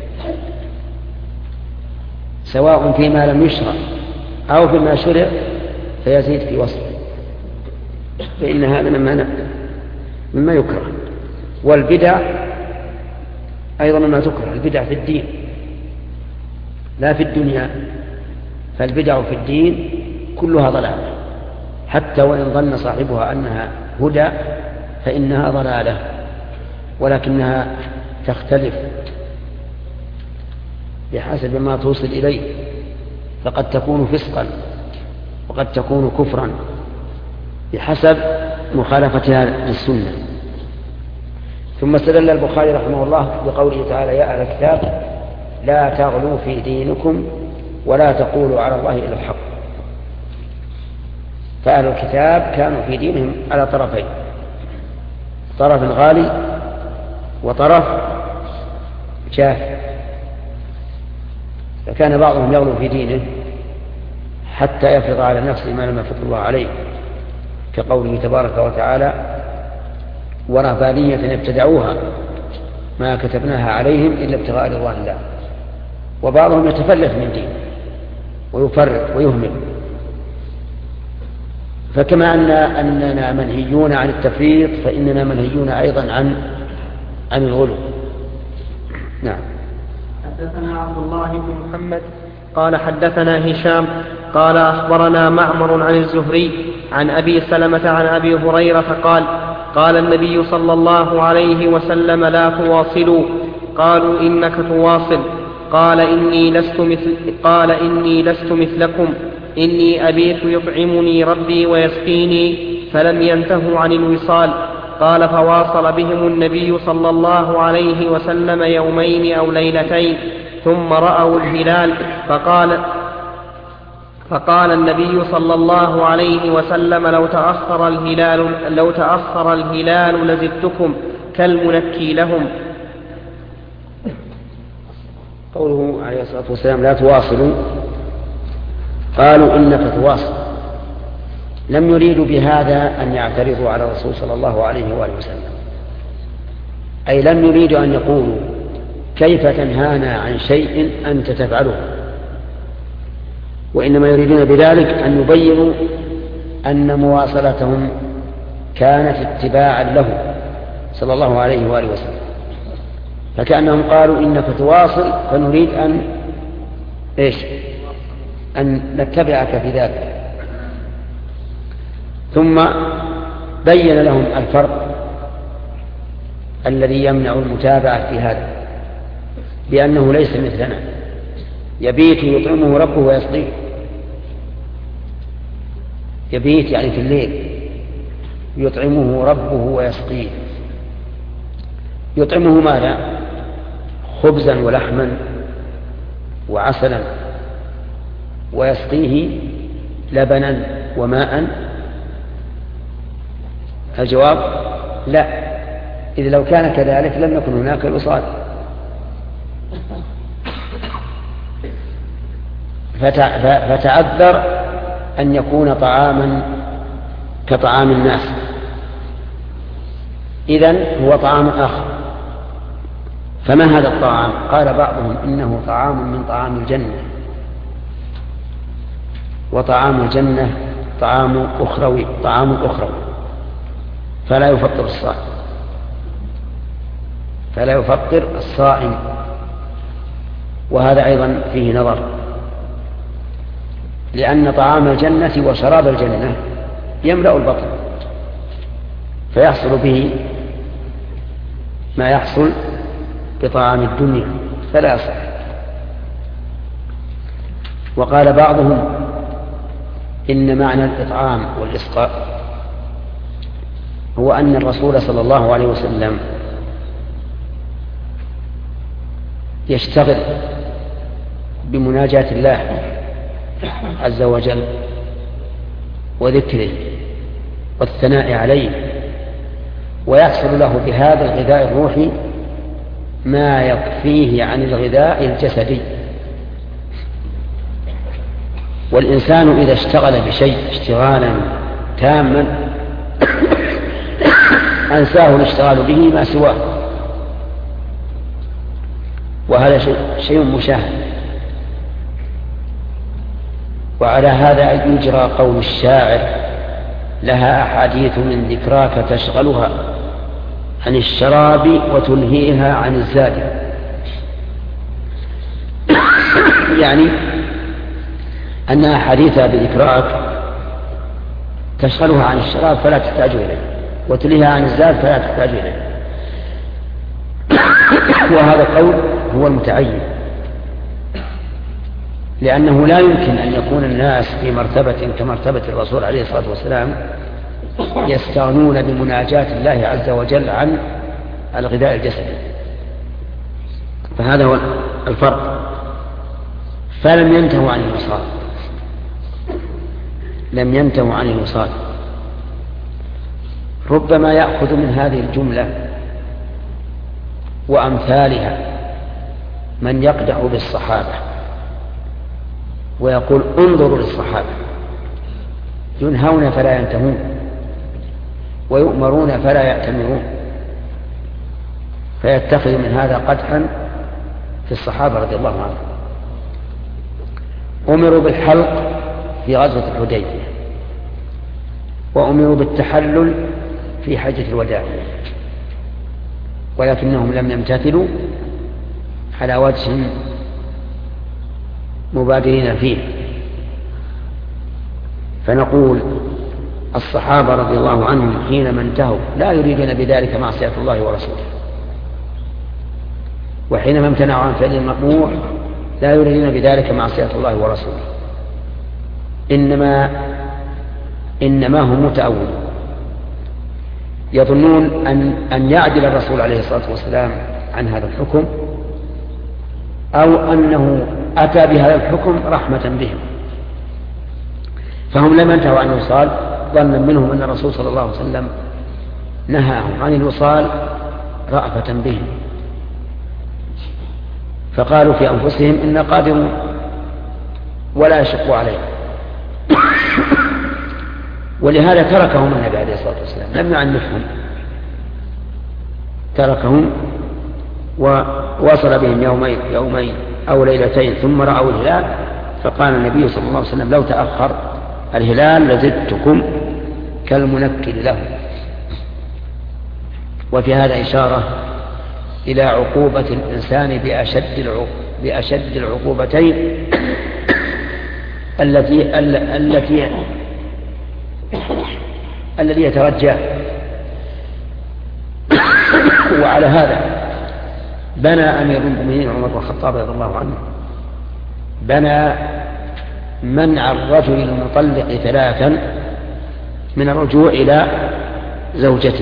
سواء فيما لم يشرع أو فيما شرع فيزيد في وصفه، فإن هذا مما يكره. والبدع أيضا مما تكره، البدع في الدين لا في الدنيا، فالبدع في الدين كلها ضلالة، حتى وإن ظن صاحبها أنها هدى فإنها ضلالة، ولكنها تختلف بحسب ما توصل إليه، فقد تكون فسقا وقد تكون كفرا بحسب مخالفتها للسنة. ثم استدل البخاري رحمه الله بقوله تعالى: يا أهل الكتاب لا تغلوا في دينكم ولا تقولوا على الله إلا الحق. فأهل الكتاب كانوا في دينهم على طرفين، طرف غالي وطرف جاف، فكان بعضهم يغلو في دينه حتى يفرض على نفسه ما لم يفرض الله عليه، كقوله تبارك وتعالى: ورهبانية ابتدعوها ما كتبناها عليهم إلا ابتغاء رضوان الله. وبعضهم يتفلت من دينه ويفرط ويهمل. فكما أننا منهيون عن التفريط فإننا منهيون أيضا عن الغلو. نعم. حدثنا عبد الله بن محمد قال حدثنا هشام قال أخبرنا معمر عن الزهري عن أبي سلمة عن أبي هريرة قال: قال النبي صلى الله عليه وسلم: لا تواصلوا. قالوا: إنك تواصل. قال: إني لست مثلكم، إني أبيت يطعمني ربي ويسقيني، فلم ينتهوا عن الوصال. قال: فواصل بهم النبي صلى الله عليه وسلم يومين أو ليلتين، ثم رأوا الهلال فقال النبي صلى الله عليه وسلم: لو تأخر الهلال لزدتكم كالمنكي لهم. قوله عليه الصلاة والسلام: لا تواصلوا، قالوا: إنك تواصل. لم يريدوا بهذا أن يعترضوا على الرسول صلى الله عليه وآله وسلم، أي لم يريدوا أن يقولوا: كيف تنهانا عن شيء أنت تفعله؟ وإنما يريدون بذلك أن يبينوا أن مواصلتهم كانت اتباعا له صلى الله عليه وآله وسلم، فكأنهم قالوا: إنك تواصل فنريد أن نتبعك في ذلك. ثم بين لهم الفرق الذي يمنع المتابعة في هذا، بأنه ليس مثلنا يبيت يطعمه ربه ويسقيه، يبيت يعني في الليل، يطعمه ربه ويسقيه. يطعمه ماذا؟ خبزا ولحما وعسلا، ويسقيه لبنا وماء. الجواب لا، إذ لو كان كذلك لم يكن هناك الوصال. فتعذر أن يكون طعاما كطعام الناس، إذن هو طعام آخر. فما هذا الطعام؟ قال بعضهم إنه طعام من طعام الجنة، وطعام الجنة طعام أخروي فلا يفطر الصائم. وهذا أيضا فيه نظر، لأن طعام الجنة وشراب الجنة يملأ البطن، فيحصل به ما يحصل بطعام الدنيا فلا يصح. وقال بعضهم إن معنى الإطعام والإسقاء هو أن الرسول صلى الله عليه وسلم يشتغل بمناجاة الله عز وجل وذكره والثناء عليه، ويحصل له بهذا الغذاء الروحي ما يكفيه عن الغذاء الجسدي. والإنسان إذا اشتغل بشيء اشتغالا تاما أنساه الاشتغال به ما سواه، وهذا شيء مشاهد. وعلى هذا يجرى قول الشاعر: لها أحاديث من ذكراك تشغلها عن الشراب وتلهيها عن الزاد. يعني أنها حديثة بذكراك تشغلها عن الشراب فلا تحتاج إليه، وتلهيها عن الزاد فلا تحتاج إليه. وهذا القول هو المتعين، لأنه لا يمكن أن يكون الناس في مرتبة كمرتبة الرسول عليه الصلاة والسلام يستغنون بمناجاة الله عز وجل عن الغذاء الجسدي. فهذا هو الفرق. فلم ينتهوا عن الوصال، لم ينتهوا عن الوصال. ربما يأخذ من هذه الجملة وأمثالها من يقدح بالصحابة ويقول: انظروا للصحابة، ينهون فلا ينتهون، ويؤمرون فلا يأتمرون، فيتخذ من هذا قدحا في الصحابة رضي الله عنهم. أمروا بالحلق في غزوة الحديبية، وأمروا بالتحلل في حجة الوداع، ولكنهم لم يمتثلوا على وجه مبادرين فيه. فنقول الصحابة رضي الله عنهم حينما انتهوا لا يريدون بذلك معصية الله ورسوله، وحينما امتنعوا عن فعل المأمور لا يريدون بذلك معصية الله ورسوله، إنما هم متأولون يظنون أن يعدل الرسول عليه الصلاة والسلام عن هذا الحكم، أو أنه أتى بهذا الحكم رحمة بهم. فهم لم ينتهوا عن الوصال ظنا منهم أن الرسول صلى الله عليه وسلم نهاهم عن الوصال رأفة بهم، فقالوا في أنفسهم إن قادرون ولا يشقوا عليه. ولهذا تركهم النبي عليه الصلاة والسلام، لم يعنفهم، تركهم ووصل بهم يومين أو ليلتين ثم رأوا الهلال، فقال النبي صلى الله عليه وسلم: لو تأخر الهلال لزدتكم كالمنكر له. وفي هذا إشارة إلى عقوبة الإنسان بأشد العقوبتين الذي يترجاه. وعلى هذا بنى أمير المؤمنين عمر بن الخطاب رضي الله عنه بنى منع الرجل المطلق 3 من الرجوع إلى زوجته.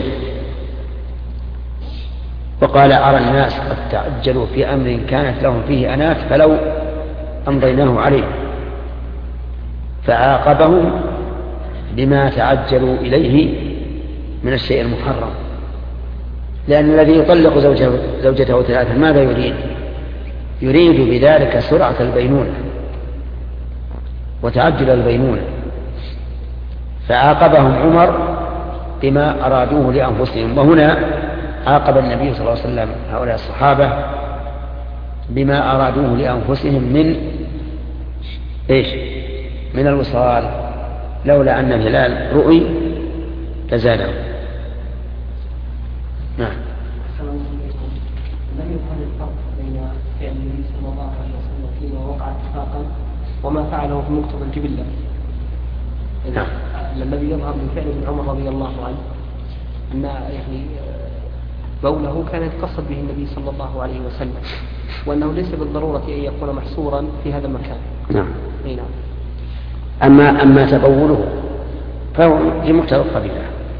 وقال أرى الناس قد تعجلوا في أمر كانت لهم فيه أنات فلو أمضيناه عليه، فعاقبهم بما تعجلوا إليه من الشيء المحرم. لأن الذي يطلق زوجته ثلاثا ماذا يريد؟ يريد بذلك سرعة البينونة وتعجل البينونة، فعاقبهم عمر بما أرادوه لأنفسهم. وهنا عاقب النبي صلى الله عليه وسلم هؤلاء الصحابة بما أرادوه لأنفسهم من إيش؟ من الوصال، لولا أن الهلال رؤي لزادهم. نعم. لم يفهم الفرق بين فعل النبي صلى الله عليه وسلم فيما وقع اتفاقا وما فعله في مقتضى الجبلة. نعم. الذي يظهر من فعل ابن عمر رضي الله عنه أن يعني بوله كان يتقصد به النبي صلى الله عليه وسلم، وأنه ليس بالضرورة أن يكون محصورا في هذا المكان. نعم. نعم. أما تبوله فهو في مقتضى الطبيعة،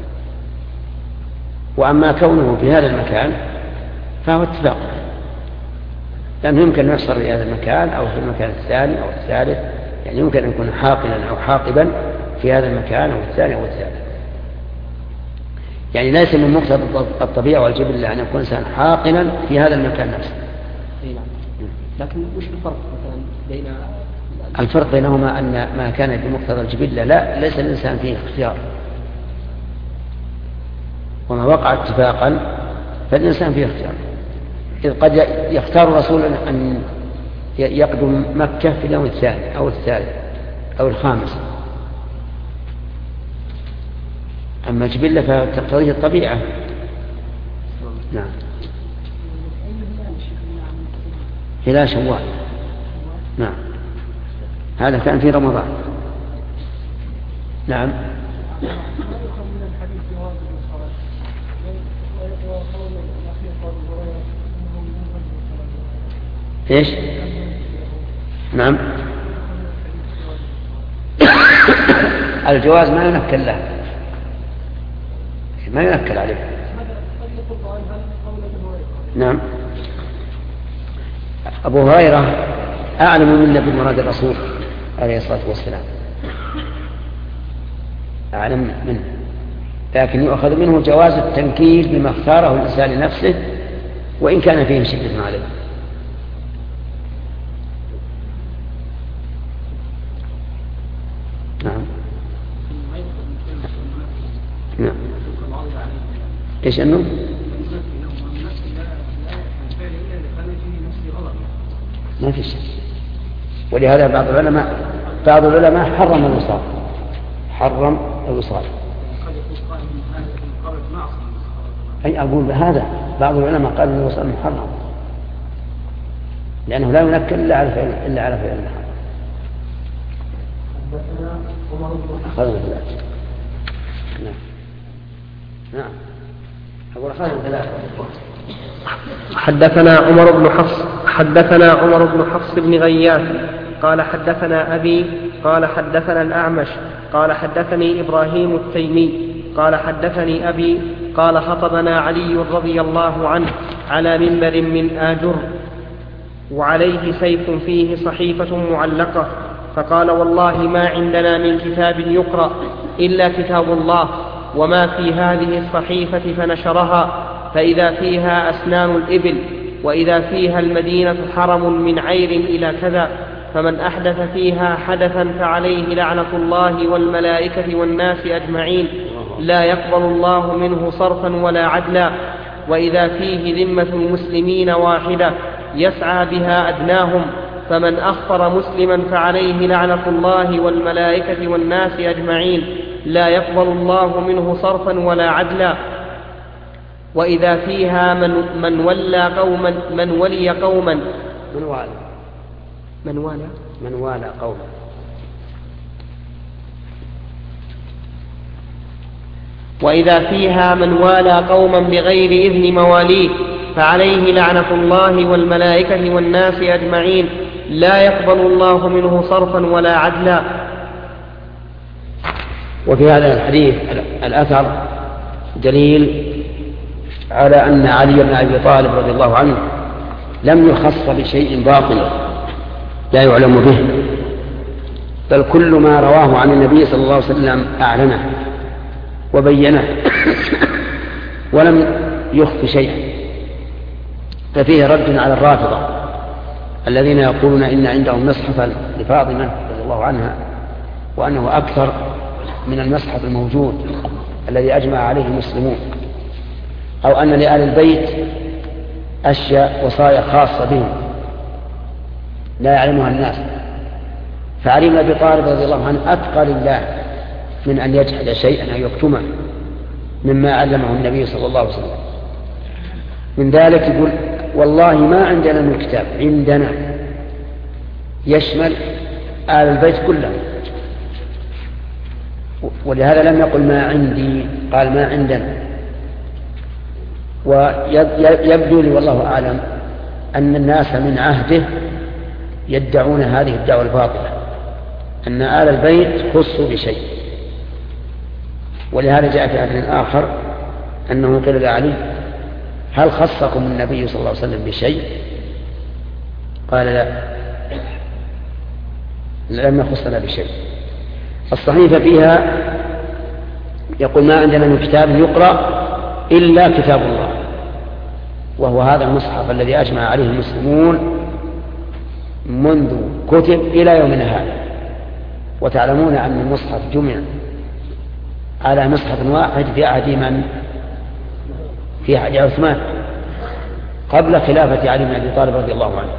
وأما كونه في هذا المكان فهو اتفاق، لأنه يمكن أن يحصل في هذا المكان أو في المكان الثاني أو الثالث، يعني يمكن أن يكون حاقنا أو حاقبا في هذا المكان أو الثاني أو الثالث. يعني ليس من مقتضى الطبيعة والجبلة أن يكون إنسان حاقنا في هذا المكان نفسه. لكن وش الفرق مثلا بين الفرق بينهما أن ما كان بمقتضى الجبلة لا ليس الإنسان فيه اختيار، وما وقع اتفاقا فالإنسان فيه اختيار. إذ قد يختار الرسول أن يقدم مكة في اليوم الثاني أو الثالث أو الخامس، أما الجبلة فتقتضيه الطبيعة. نعم. هلال شوال. نعم. هذا كان في رمضان. نعم. ايش؟ نعم. الجواز ما ينكل له، ما ينكل عليه. نعم. أبو هريرة أعلم منا بمراد الرسول عليه الصلاة والسلام، أعلم منه، لكن يؤخذ منه جواز التنكيل بما اختاره الإنسان لنفسه وإن كان فيه شدة عليه. نعم. نعم. إيش أنه؟ ما في شيء. ولهذا بعض العلماء حرم الوصال، حرم الوصال. أي أقول بهذا بعض العلماء قال أن الوصال محرم، لأنه لا ينكل إلا على فعل المحرم. أخذنا ثلاثة. نعم. أقول أخذنا ثلاثة. حدثنا عمر بن حفص بن غياث قال حدثنا أبي قال حدثنا الأعمش قال حدثني إبراهيم التيمي قال حدثني أبي قال خطبنا علي رضي الله عنه على منبر من آجر وعليه سيف فيه صحيفة معلقة، فقال والله ما عندنا من كتاب يقرأ إلا كتاب الله وما في هذه الصحيفة، فنشرها فإذا فيها أسنان الإبل، وإذا فيها المدينة حرم من عير إلى كذا، فمن أحدث فيها حدثا فعليه لعنة الله والملائكة والناس أجمعين، لا يقبل الله منه صرفا ولا عدلا، وإذا فيه ذمة المسلمين واحدة يسعى بها أدناهم، فمن أخفر مسلما فعليه لعنة الله والملائكة والناس أجمعين، لا يقبل الله منه صرفا ولا عدلا، وإذا فيها من ولي قوما وإذا فيها من والى قوما بغير إذن مواليه فعليه لعنة الله والملائكة والناس أجمعين، لا يقبل الله منه صرفا ولا عدلا. وفي هذا الحديث الأثر دليل على أن علي بن أبي طالب رضي الله عنه لم يخص بشيء باطل لا يعلم به، بل كل ما رواه عن النبي صلى الله عليه وسلم أعلنه وبينه ولم يخف شيئا. ففيه رد على الرافضة الذين يقولون إن عندهم مصحفا لفاطمة رضي الله عنها وأنه أكثر من المصحف الموجود الذي أجمع عليه المسلمون، أو أن لآل البيت أشياء وصايا خاصة بهم لا يعلمها الناس. فعلي بن أبي طالب رضي الله عنه أتقى لله من أن يجحد شيئا أو يكتمه مما علمه النبي صلى الله عليه وسلم. من ذلك يقول والله ما عندنا من كتاب عندنا يشمل آل البيت كلهم، ولهذا لم يقل ما عندي، قال ما عندنا. ويبدو لي والله أعلم أن الناس من عهده يدعون هذه الدعوة الباطلة أن آل البيت خصوا بشيء. ولهذا جاء في حديث آخر أنه قيل لعلي هل خصكم النبي صلى الله عليه وسلم بشيء؟ قال لا، لم يخصنا بشيء. الصحيفة فيها يقول ما عندنا من كتاب يقرأ إلا كتاب الله، وهو هذا المصحف الذي أجمع عليه المسلمون منذ كتب إلى يومنا هذا. وتعلمون أن المصحف جمع على مصحف واحد في عهد من؟ في عهد عثمان قبل خلافة علي بن أبي طالب رضي الله عنه.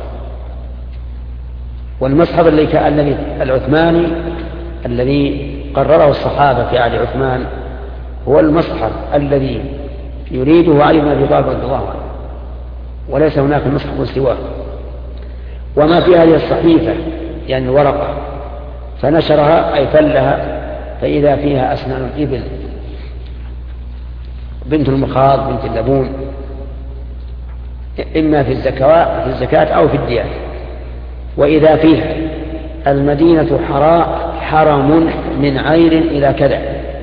والمصحف العثماني الذي قرره الصحابة في عهد عثمان هو المصحف الذي يريده علي بن أبي طالب رضي الله عنه، وليس هناك مصحف سواه. وما في هذه الصحيفة يعني الورقة فنشرها أي فلها فإذا فيها أسنان الإبل، بنت المخاض، بنت اللبون، إما في الزكاة أو في الديات. وإذا فيها المدينة حرم من عير إلى كذا،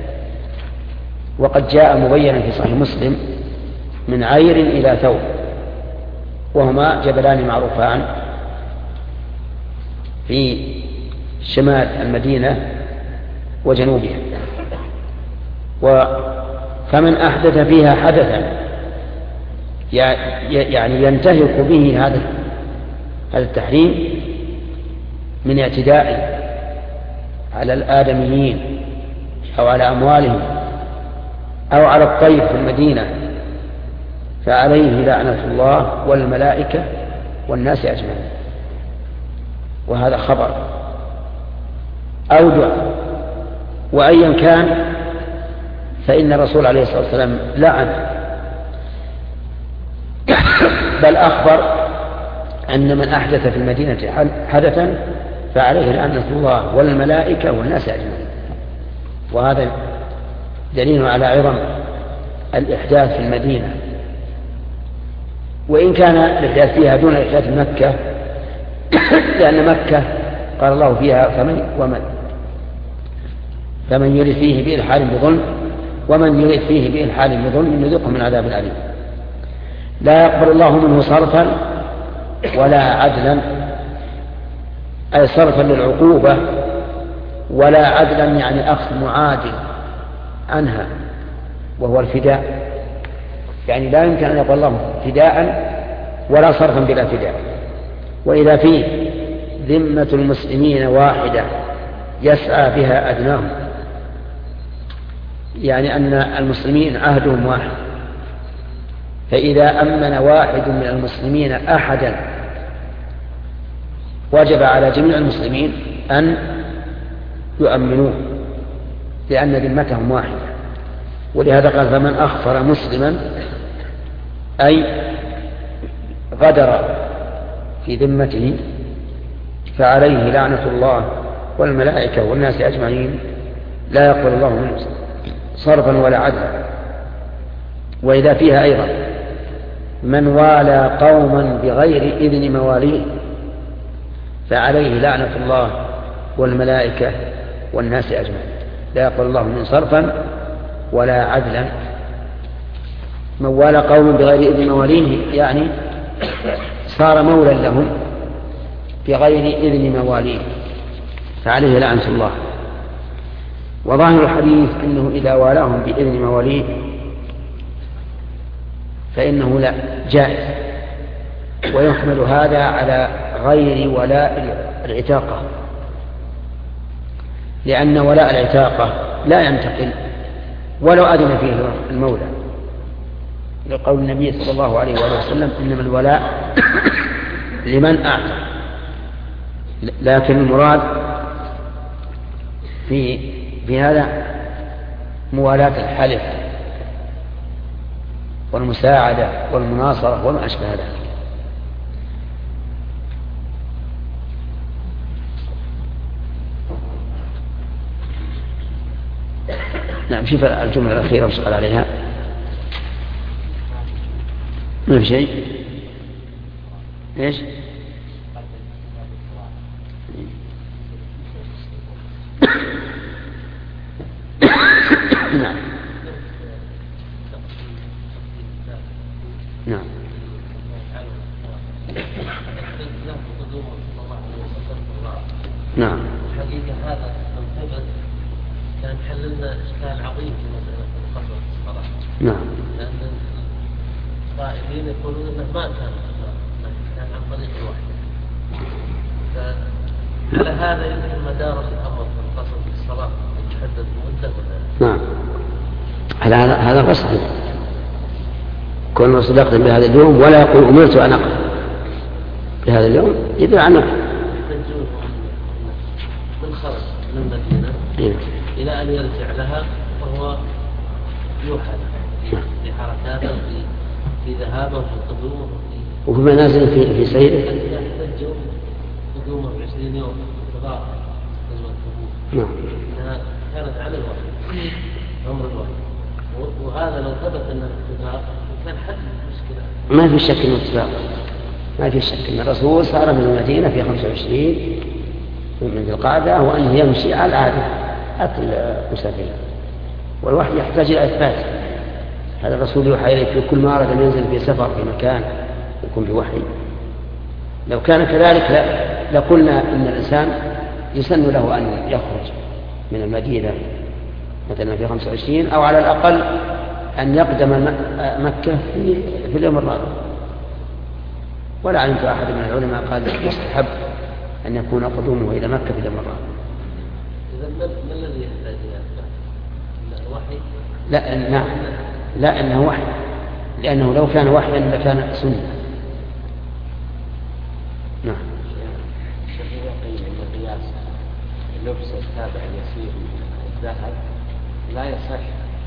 وقد جاء مبينا في صحيح مسلم من عير إلى ثور، وهما جبلان معروفان في شمال المدينة وجنوبها. فمن أحدث فيها حدثا يعني ينتهك به هذا التحريم من اعتداء على الآدميين أو على أموالهم أو على الطيب في المدينة فعليه لعنة الله والملائكة والناس أجمعين. وهذا خبر أو دعاء، وأيا كان فإن الرسول عليه الصلاة والسلام لعن، بل أخبر أن من أحدث في المدينة حدثا فعليه لعنة الله والملائكة والناس أجمعين. وهذا دليل على عظم الإحداث في المدينة، وإن كان الإحداث فيها دون إحداث مكة، لأن مكة قال الله فيها فمن يرد فيه بإلحاد بظلم ومن يرد فيه بإلحاد بظلم نذقه من عذاب أليم. لا يقبل الله منه صرفا ولا عدلا، أي صرفا للعقوبة، ولا عدلا يعني أخذ معادل عنها وهو الفداء، يعني لا يمكن أن يقول الله فداء ولا صرفا بلا فداء. وإذا فيه ذمة المسلمين واحدة يسعى بها أدناهم، يعني أن المسلمين عهدهم واحد، فإذا أمن واحد من المسلمين أحدا وجب على جميع المسلمين أن يؤمنوه لأن ذمتهم واحدة. ولهذا قال فمن أخفر مسلما أي غدر في ذمته فعليه لعنة الله والملائكة والناس أجمعين لا يقبل الله منه صرفا ولا عدلا. وإذا فيها أيضا من والى قوما بغير إذن مواليه فعليه لعنة الله والملائكة والناس أجمعين. لا يقبل الله منه صرفا ولا عدلا. من والى قوم بغير إذن مواليه يعني صار مولا لهم بغير إذن مواليه فعليه لعنة الله. وظاهر الحديث أنه إذا والاهم بإذن مواليه فإنه لا جائز، ويحمل هذا على غير ولاء العتاقة، لأن ولاء العتاقة لا ينتقل ولو أذن فيه المولى، لقول النبي صلى الله عليه وسلم إنما الولاء لمن أعتق. لكن المراد في هذا موالاة الحلف والمساعدة والمناصرة وما أشبه ذلك. نعم. شوف الجملة الأخيرة وش قال عليها. ما في شيء. ايش؟ نعم. نعم. نعم. الحقيقة هذا من ثبت كان حل لنا إشكال عظيم في مسألة القصر في الصلاة. نعم. لأن القائلين يقولون أنه ما كان عن طريق الوحي. فعلى هذا يمكن مدارس الأمر في القصر في الصلاة يتحدد مدة ولا؟ نعم. هذا قصر كون الرسول يقدم بهذا اليوم ولا يقول أمرت أن أقدم بهذا اليوم يدل عنه. من خرج من المدينة إلى أن يرجع لها وهو يوحى له في حركاته في ذهابه وفي قدومه وفي منازل في سيره. يحتج قدومه ب20 يوم انتظار غزوة تبوك. نعم. إنها كانت على الوحي أمر الوحي، وهذا لو ثبت أنه اتفاق كان حل المشكلة. ما في شك انه اتفاق، ما في شك ان الرسول صار من المدينة في 25 من ذي القعدة وأنه يمشي على العادة أكل مسافر، والوحي يحتاج إلى إثبات. هذا الرسول يوحى إليه في كل ما أراد أن ينزل في سفر في مكان يكون بوحي. لو كان كذلك لقلنا إن الإنسان يسن له أن يخرج من المدينة مثلا في 25 أو على الأقل أن يقدم مكة في اليوم الرابع. ولا علمت أحد من العلماء قال يستحب أن يكون قدومه إلى مكة في اليوم الرابع. إذا ما الذي يحتاج إلى الوحي؟ لا نعم، لا إنه وحي، لأنه لو كان وحيا لكان سنة. نعم. الشيخ يقول أن قياس لبس التابع اليسير من الذهب لا يصح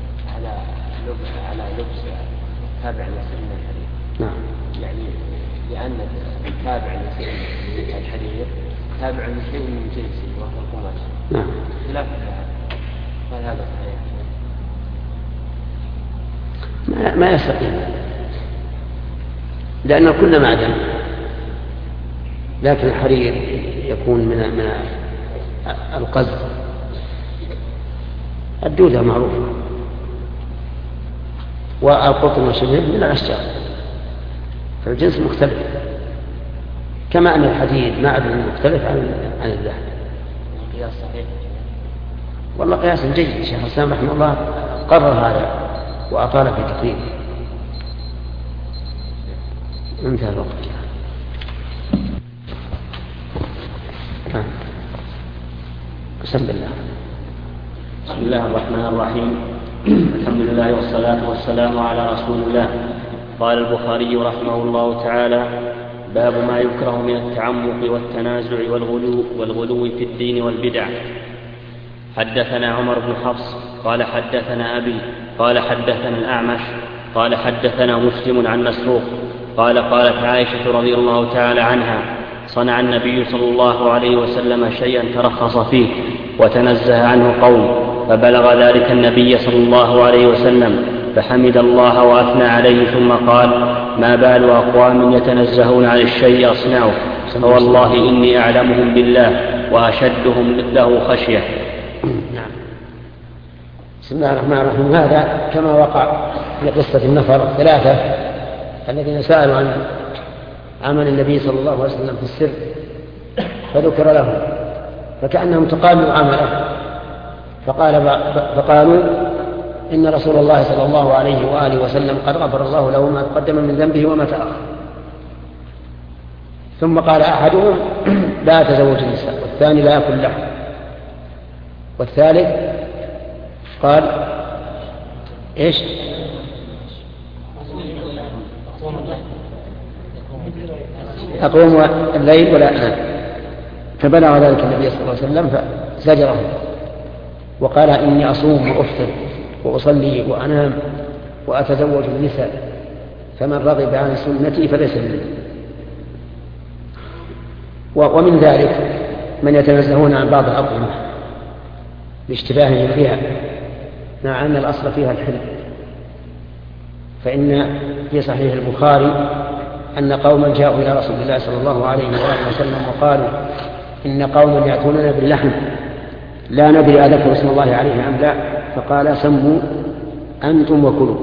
على لبس التابع اليسير من الحديد. نعم. يعني لأن التابع اليسير من الحديد تابع لشيء من جنسه وهو القماش. نعم. خلاف هل هذا صحيح؟ ما يستقيم، لأن كل معدن، لكن الحرير يكون من القز، الدودة معروفة، والقطن والشبه من الأشجار، فالجنس مختلف، كما أن الحديد معدن مختلف عن الذهب. قياس صحيح؟ والله قياس جيد. شيخ الإسلام رحمه الله قرر هذا وأطال في تقريبه. انتهى الوقت. بسم الله. بسم الله الرحمن الرحيم. الحمد لله والصلاة والسلام على رسول الله. قال البخاري رحمه الله تعالى: باب ما يكره من التعمق والتنازع والغلو في الدين والبدع. حدثنا عمر بن حفص قال حدثنا أبي قال حدثنا الأعمش قال حدثنا مسلم عن مسروق قال قالت عائشة رضي الله تعالى عنها: صنع النبي صلى الله عليه وسلم شيئا ترخص فيه وتنزه عنه قوم، فبلغ ذلك النبي صلى الله عليه وسلم فحمد الله وأثنى عليه ثم قال: ما بال أقوام يتنزهون عن الشيء أصنعه، فوالله إني أعلمهم بالله وأشدهم له خشية. نعم. بسم الله الرحمن الرحيم. هذا كما وقع في قصة النفر الثلاثة الذين سألوا عن عمل النبي صلى الله عليه وسلم في السر فذكر لهم فكأنهم تقالوا عمله فقالوا إن رسول الله صلى الله عليه وآله وسلم قد غفر الله له ما تقدم من ذنبه وما تأخر. ثم قال أحدهم لا تزوج النساء، والثاني لا يأكل لحم، والثالث قال إيش؟ أقوم الليل ولا أنام. فبلغ ذلك النبي صلى الله عليه وسلم فزجره وقال إني أصوم وأفطر وأصلي وأنام وأتزوج النساء، فمن رغب عن سنتي فليس مني. ومن ذلك من يتنزهون عن بعض الأطعمة لاشتباههم فيها مع أن الأصل فيها الحل. فإن في صحيح البخاري أن قوما جاءوا إلى رسول الله صلى الله عليه وآله وسلم وقالوا إن قوما يأتوننا باللحم لا ندري أذكر اسم الله عليه أم لا، فقال سموا أنتم وكلوا.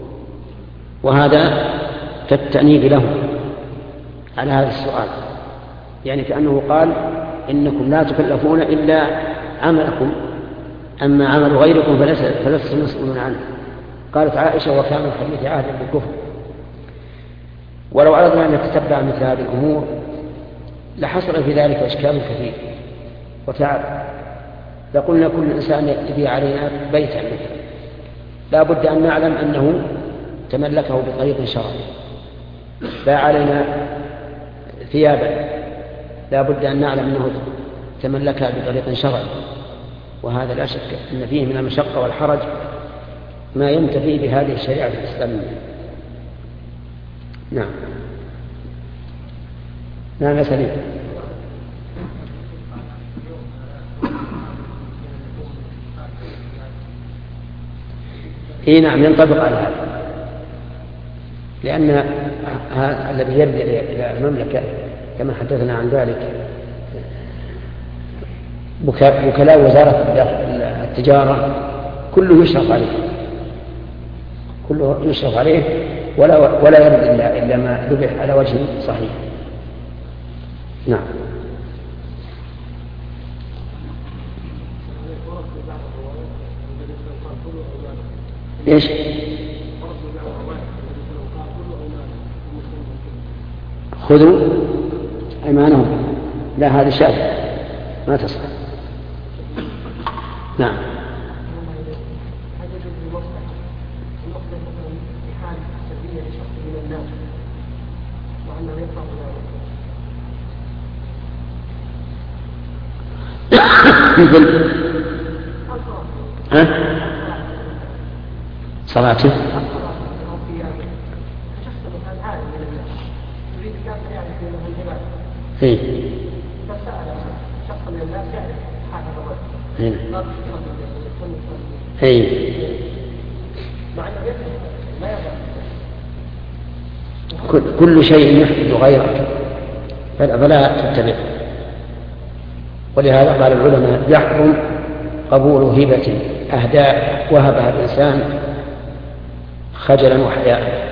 وهذا كالتأنيب لهم على هذا السؤال، يعني كأنه قال إنكم لا تكلفون إلا عملكم، أما عمل غيركم فلستم مسؤولون عنه. قالت عائشة وكان الحديث عهد بالكفر. ولو أردنا أن نتتبع مثل هذه الأمور لحصل في ذلك إشكال كثير وتعب. لقلنا كل إنسان يبيع علينا بيتا مثلا لا بد أن نعلم أنه تملكه بطريق شرعي، باع علينا ثيابا لا بد أن نعلم أنه تملكها بطريق شرعي، وهذا لا شك أن فيه من المشقة والحرج ما ينتفي بهذه الشريعة الإسلامية. نعم. نعم يا سليم. إيه نعم ينطبق على هذا، لأن الذي يرجع إلى المملكة كما حدثنا عن ذلك وكلاء وزارة التجارة كله يشرف عليه، كله يشرف عليه ولا يرد إلا ما ذبح على وجه صحيح. نعم. إيش؟ خذوا أيمانهم. لا هذه شاذة ما تصح. نعم. مثل صلاته إيه. إيه. كل شيء يحدث غيرك فلا تتبع. ولهذا قال العلماء يحرم قبول هبة أهداء وهبها الإنسان خجلا وحياء،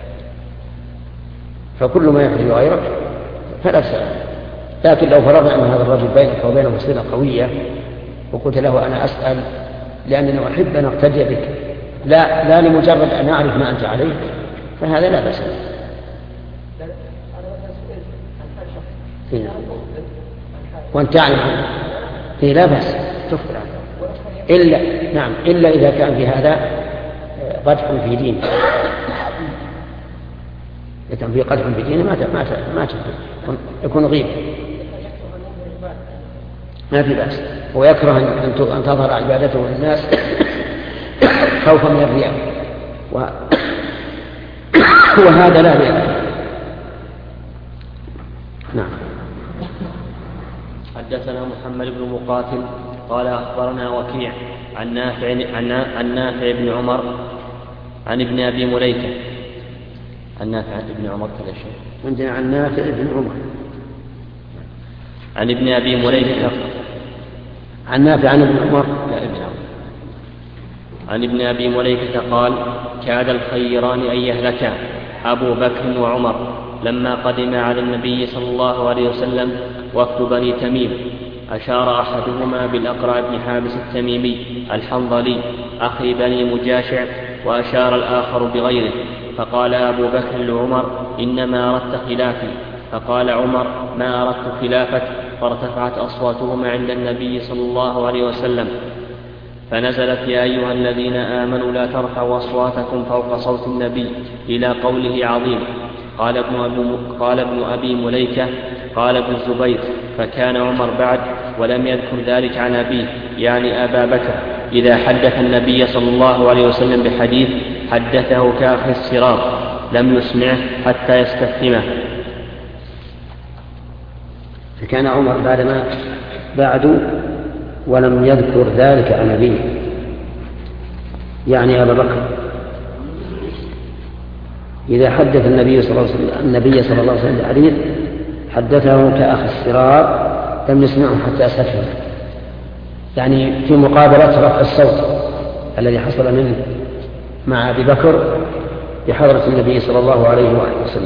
فكل ما يحدث غيرك فلا تسأل. لكن لو فرضنا أن هذا الرجل بينك وبينه صلة قوية وقلت له أنا أسأل لأنني أحب أن أقتدي بك لا لمجرد أن أعرف ما أنت عليه، فهذا لا بأس. وأنت تعلم عنه لا بأس تخبر عنه إلا إذا كان في هذا قدح في دينه. إذا كان في قدح في دينه ما يكون غيب ما في بأس. ويكره أن تظهر عبادته للناس خوفا من الرياء وهذا لا رياء. نعم. حدثنا محمد بن مقاتل قال أخبرنا وكيع عن نافع بن عمر عن ابن أبي مليكة. عن نافع بن عمر كذا شيء عندنا عن نافع بن عمر عن ابن أبي مليكة عن نافع عن ابن عمر عن ابن أبي مليكة قال كاد الخيران أن يهلكا أبو بكر وعمر لما قدم على النبي صلى الله عليه وسلم وفد بني تميم. أشار أحدهما بالأقرع بن حابس التميمي الحنظلي أخي بني مجاشع، وأشار الآخر بغيره، فقال أبو بكر لعمر إنما أردت خلافي، فقال عمر ما أردت خلافك، فارتفعت أصواتهما عند النبي صلى الله عليه وسلم، فنزلت يا أيها الذين آمنوا لا ترفعوا أصواتكم فوق صوت النبي إلى قوله عظيم. قال ابن أبي مليكة قال ابن الزبير فكان عمر بعد ولم يذكر ذلك عن أبيه يعني أبا بكر إذا حدث النبي صلى الله عليه وسلم بحديث حدثه كأخ الصراط لم يسمعه حتى يستفهمه. فكان عمر بعد ولم يذكر ذلك عن أبيه يعني أبا بكر إذا حدث النبي صلى الله عليه وسلم بحديث حدثه كأخ الصراط لم يسمعه حتى يستفهم، يعني في مقابلة رفع الصوت الذي حصل منه مع أبي بكر بحضرة النبي صلى الله عليه وسلم.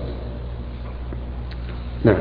نعم.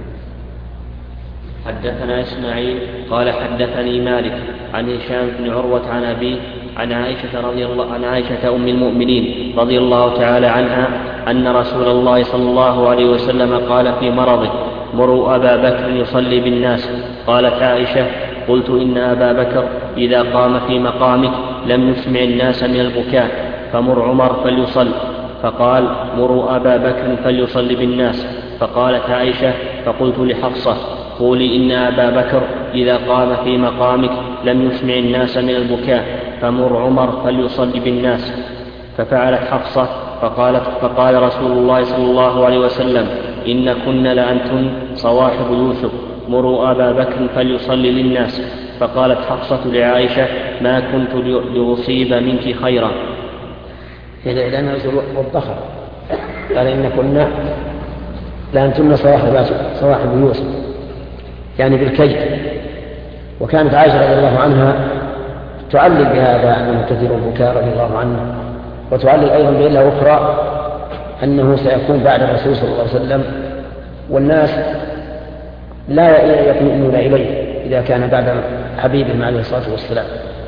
حدثنا إسماعيل قال حدثني مالك عن هشام بن عروة عن أبيه عن عائشة أم المؤمنين رضي الله تعالى عنها أن رسول الله صلى الله عليه وسلم قال في مرضه مروا أبا بكر يصلي بالناس. قالت عائشة قلت إن أبا بكر إذا قام في مقامك لم يسمع الناس من البكاء فمر عمر فليصل، فقال مروا أبا بكر فليصلي بالناس. فقالت عائشة فقلت لحفصة قولي إن أبا بكر إذا قام في مقامك لم يسمع الناس من البكاء فمر عمر فليصلي بالناس. ففعلت حفصة فقال رسول الله صلى الله عليه وسلم إن كن لأنتن صواحب يوسف مروا أبا بكر فليصلي للناس. فقالت حفصة لعائشة ما كنت لأصيب منك خيرا. لأنه والضخر قال إن كنا لأنتن صواحب يوسف يعني بالكيد. وكانت عائشة رضي الله عنها تعلل بهذا أنه كثير البكاء رضي الله عنه، وتعلل أيضا بعلة أخرى أنه سيكون بعد الرسول صلى الله عليه وسلم والناس لا يطمئنون إليه إذا كان بعد حبيبهم عليه الصلاة والسلام.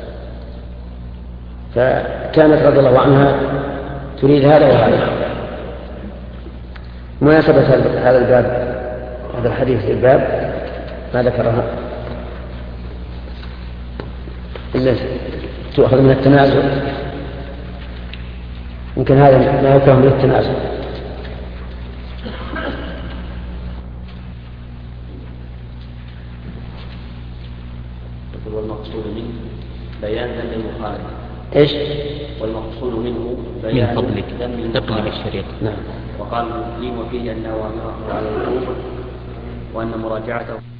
فكانت رضي الله عنها تريد هذا وهذا. مناسبة هذا الباب هذا الحديث للباب ما ذكرها إلا تؤخذ من التنازل، يمكن هذا ما يكون من التنازل. والمقصود منه بيان ذم المخالف. ايش؟ والمقصود منه بيان من فضلك اقلب الشريط. نعم. وقال لي وفيه أن أوامره على الوقوف وأن مراجعته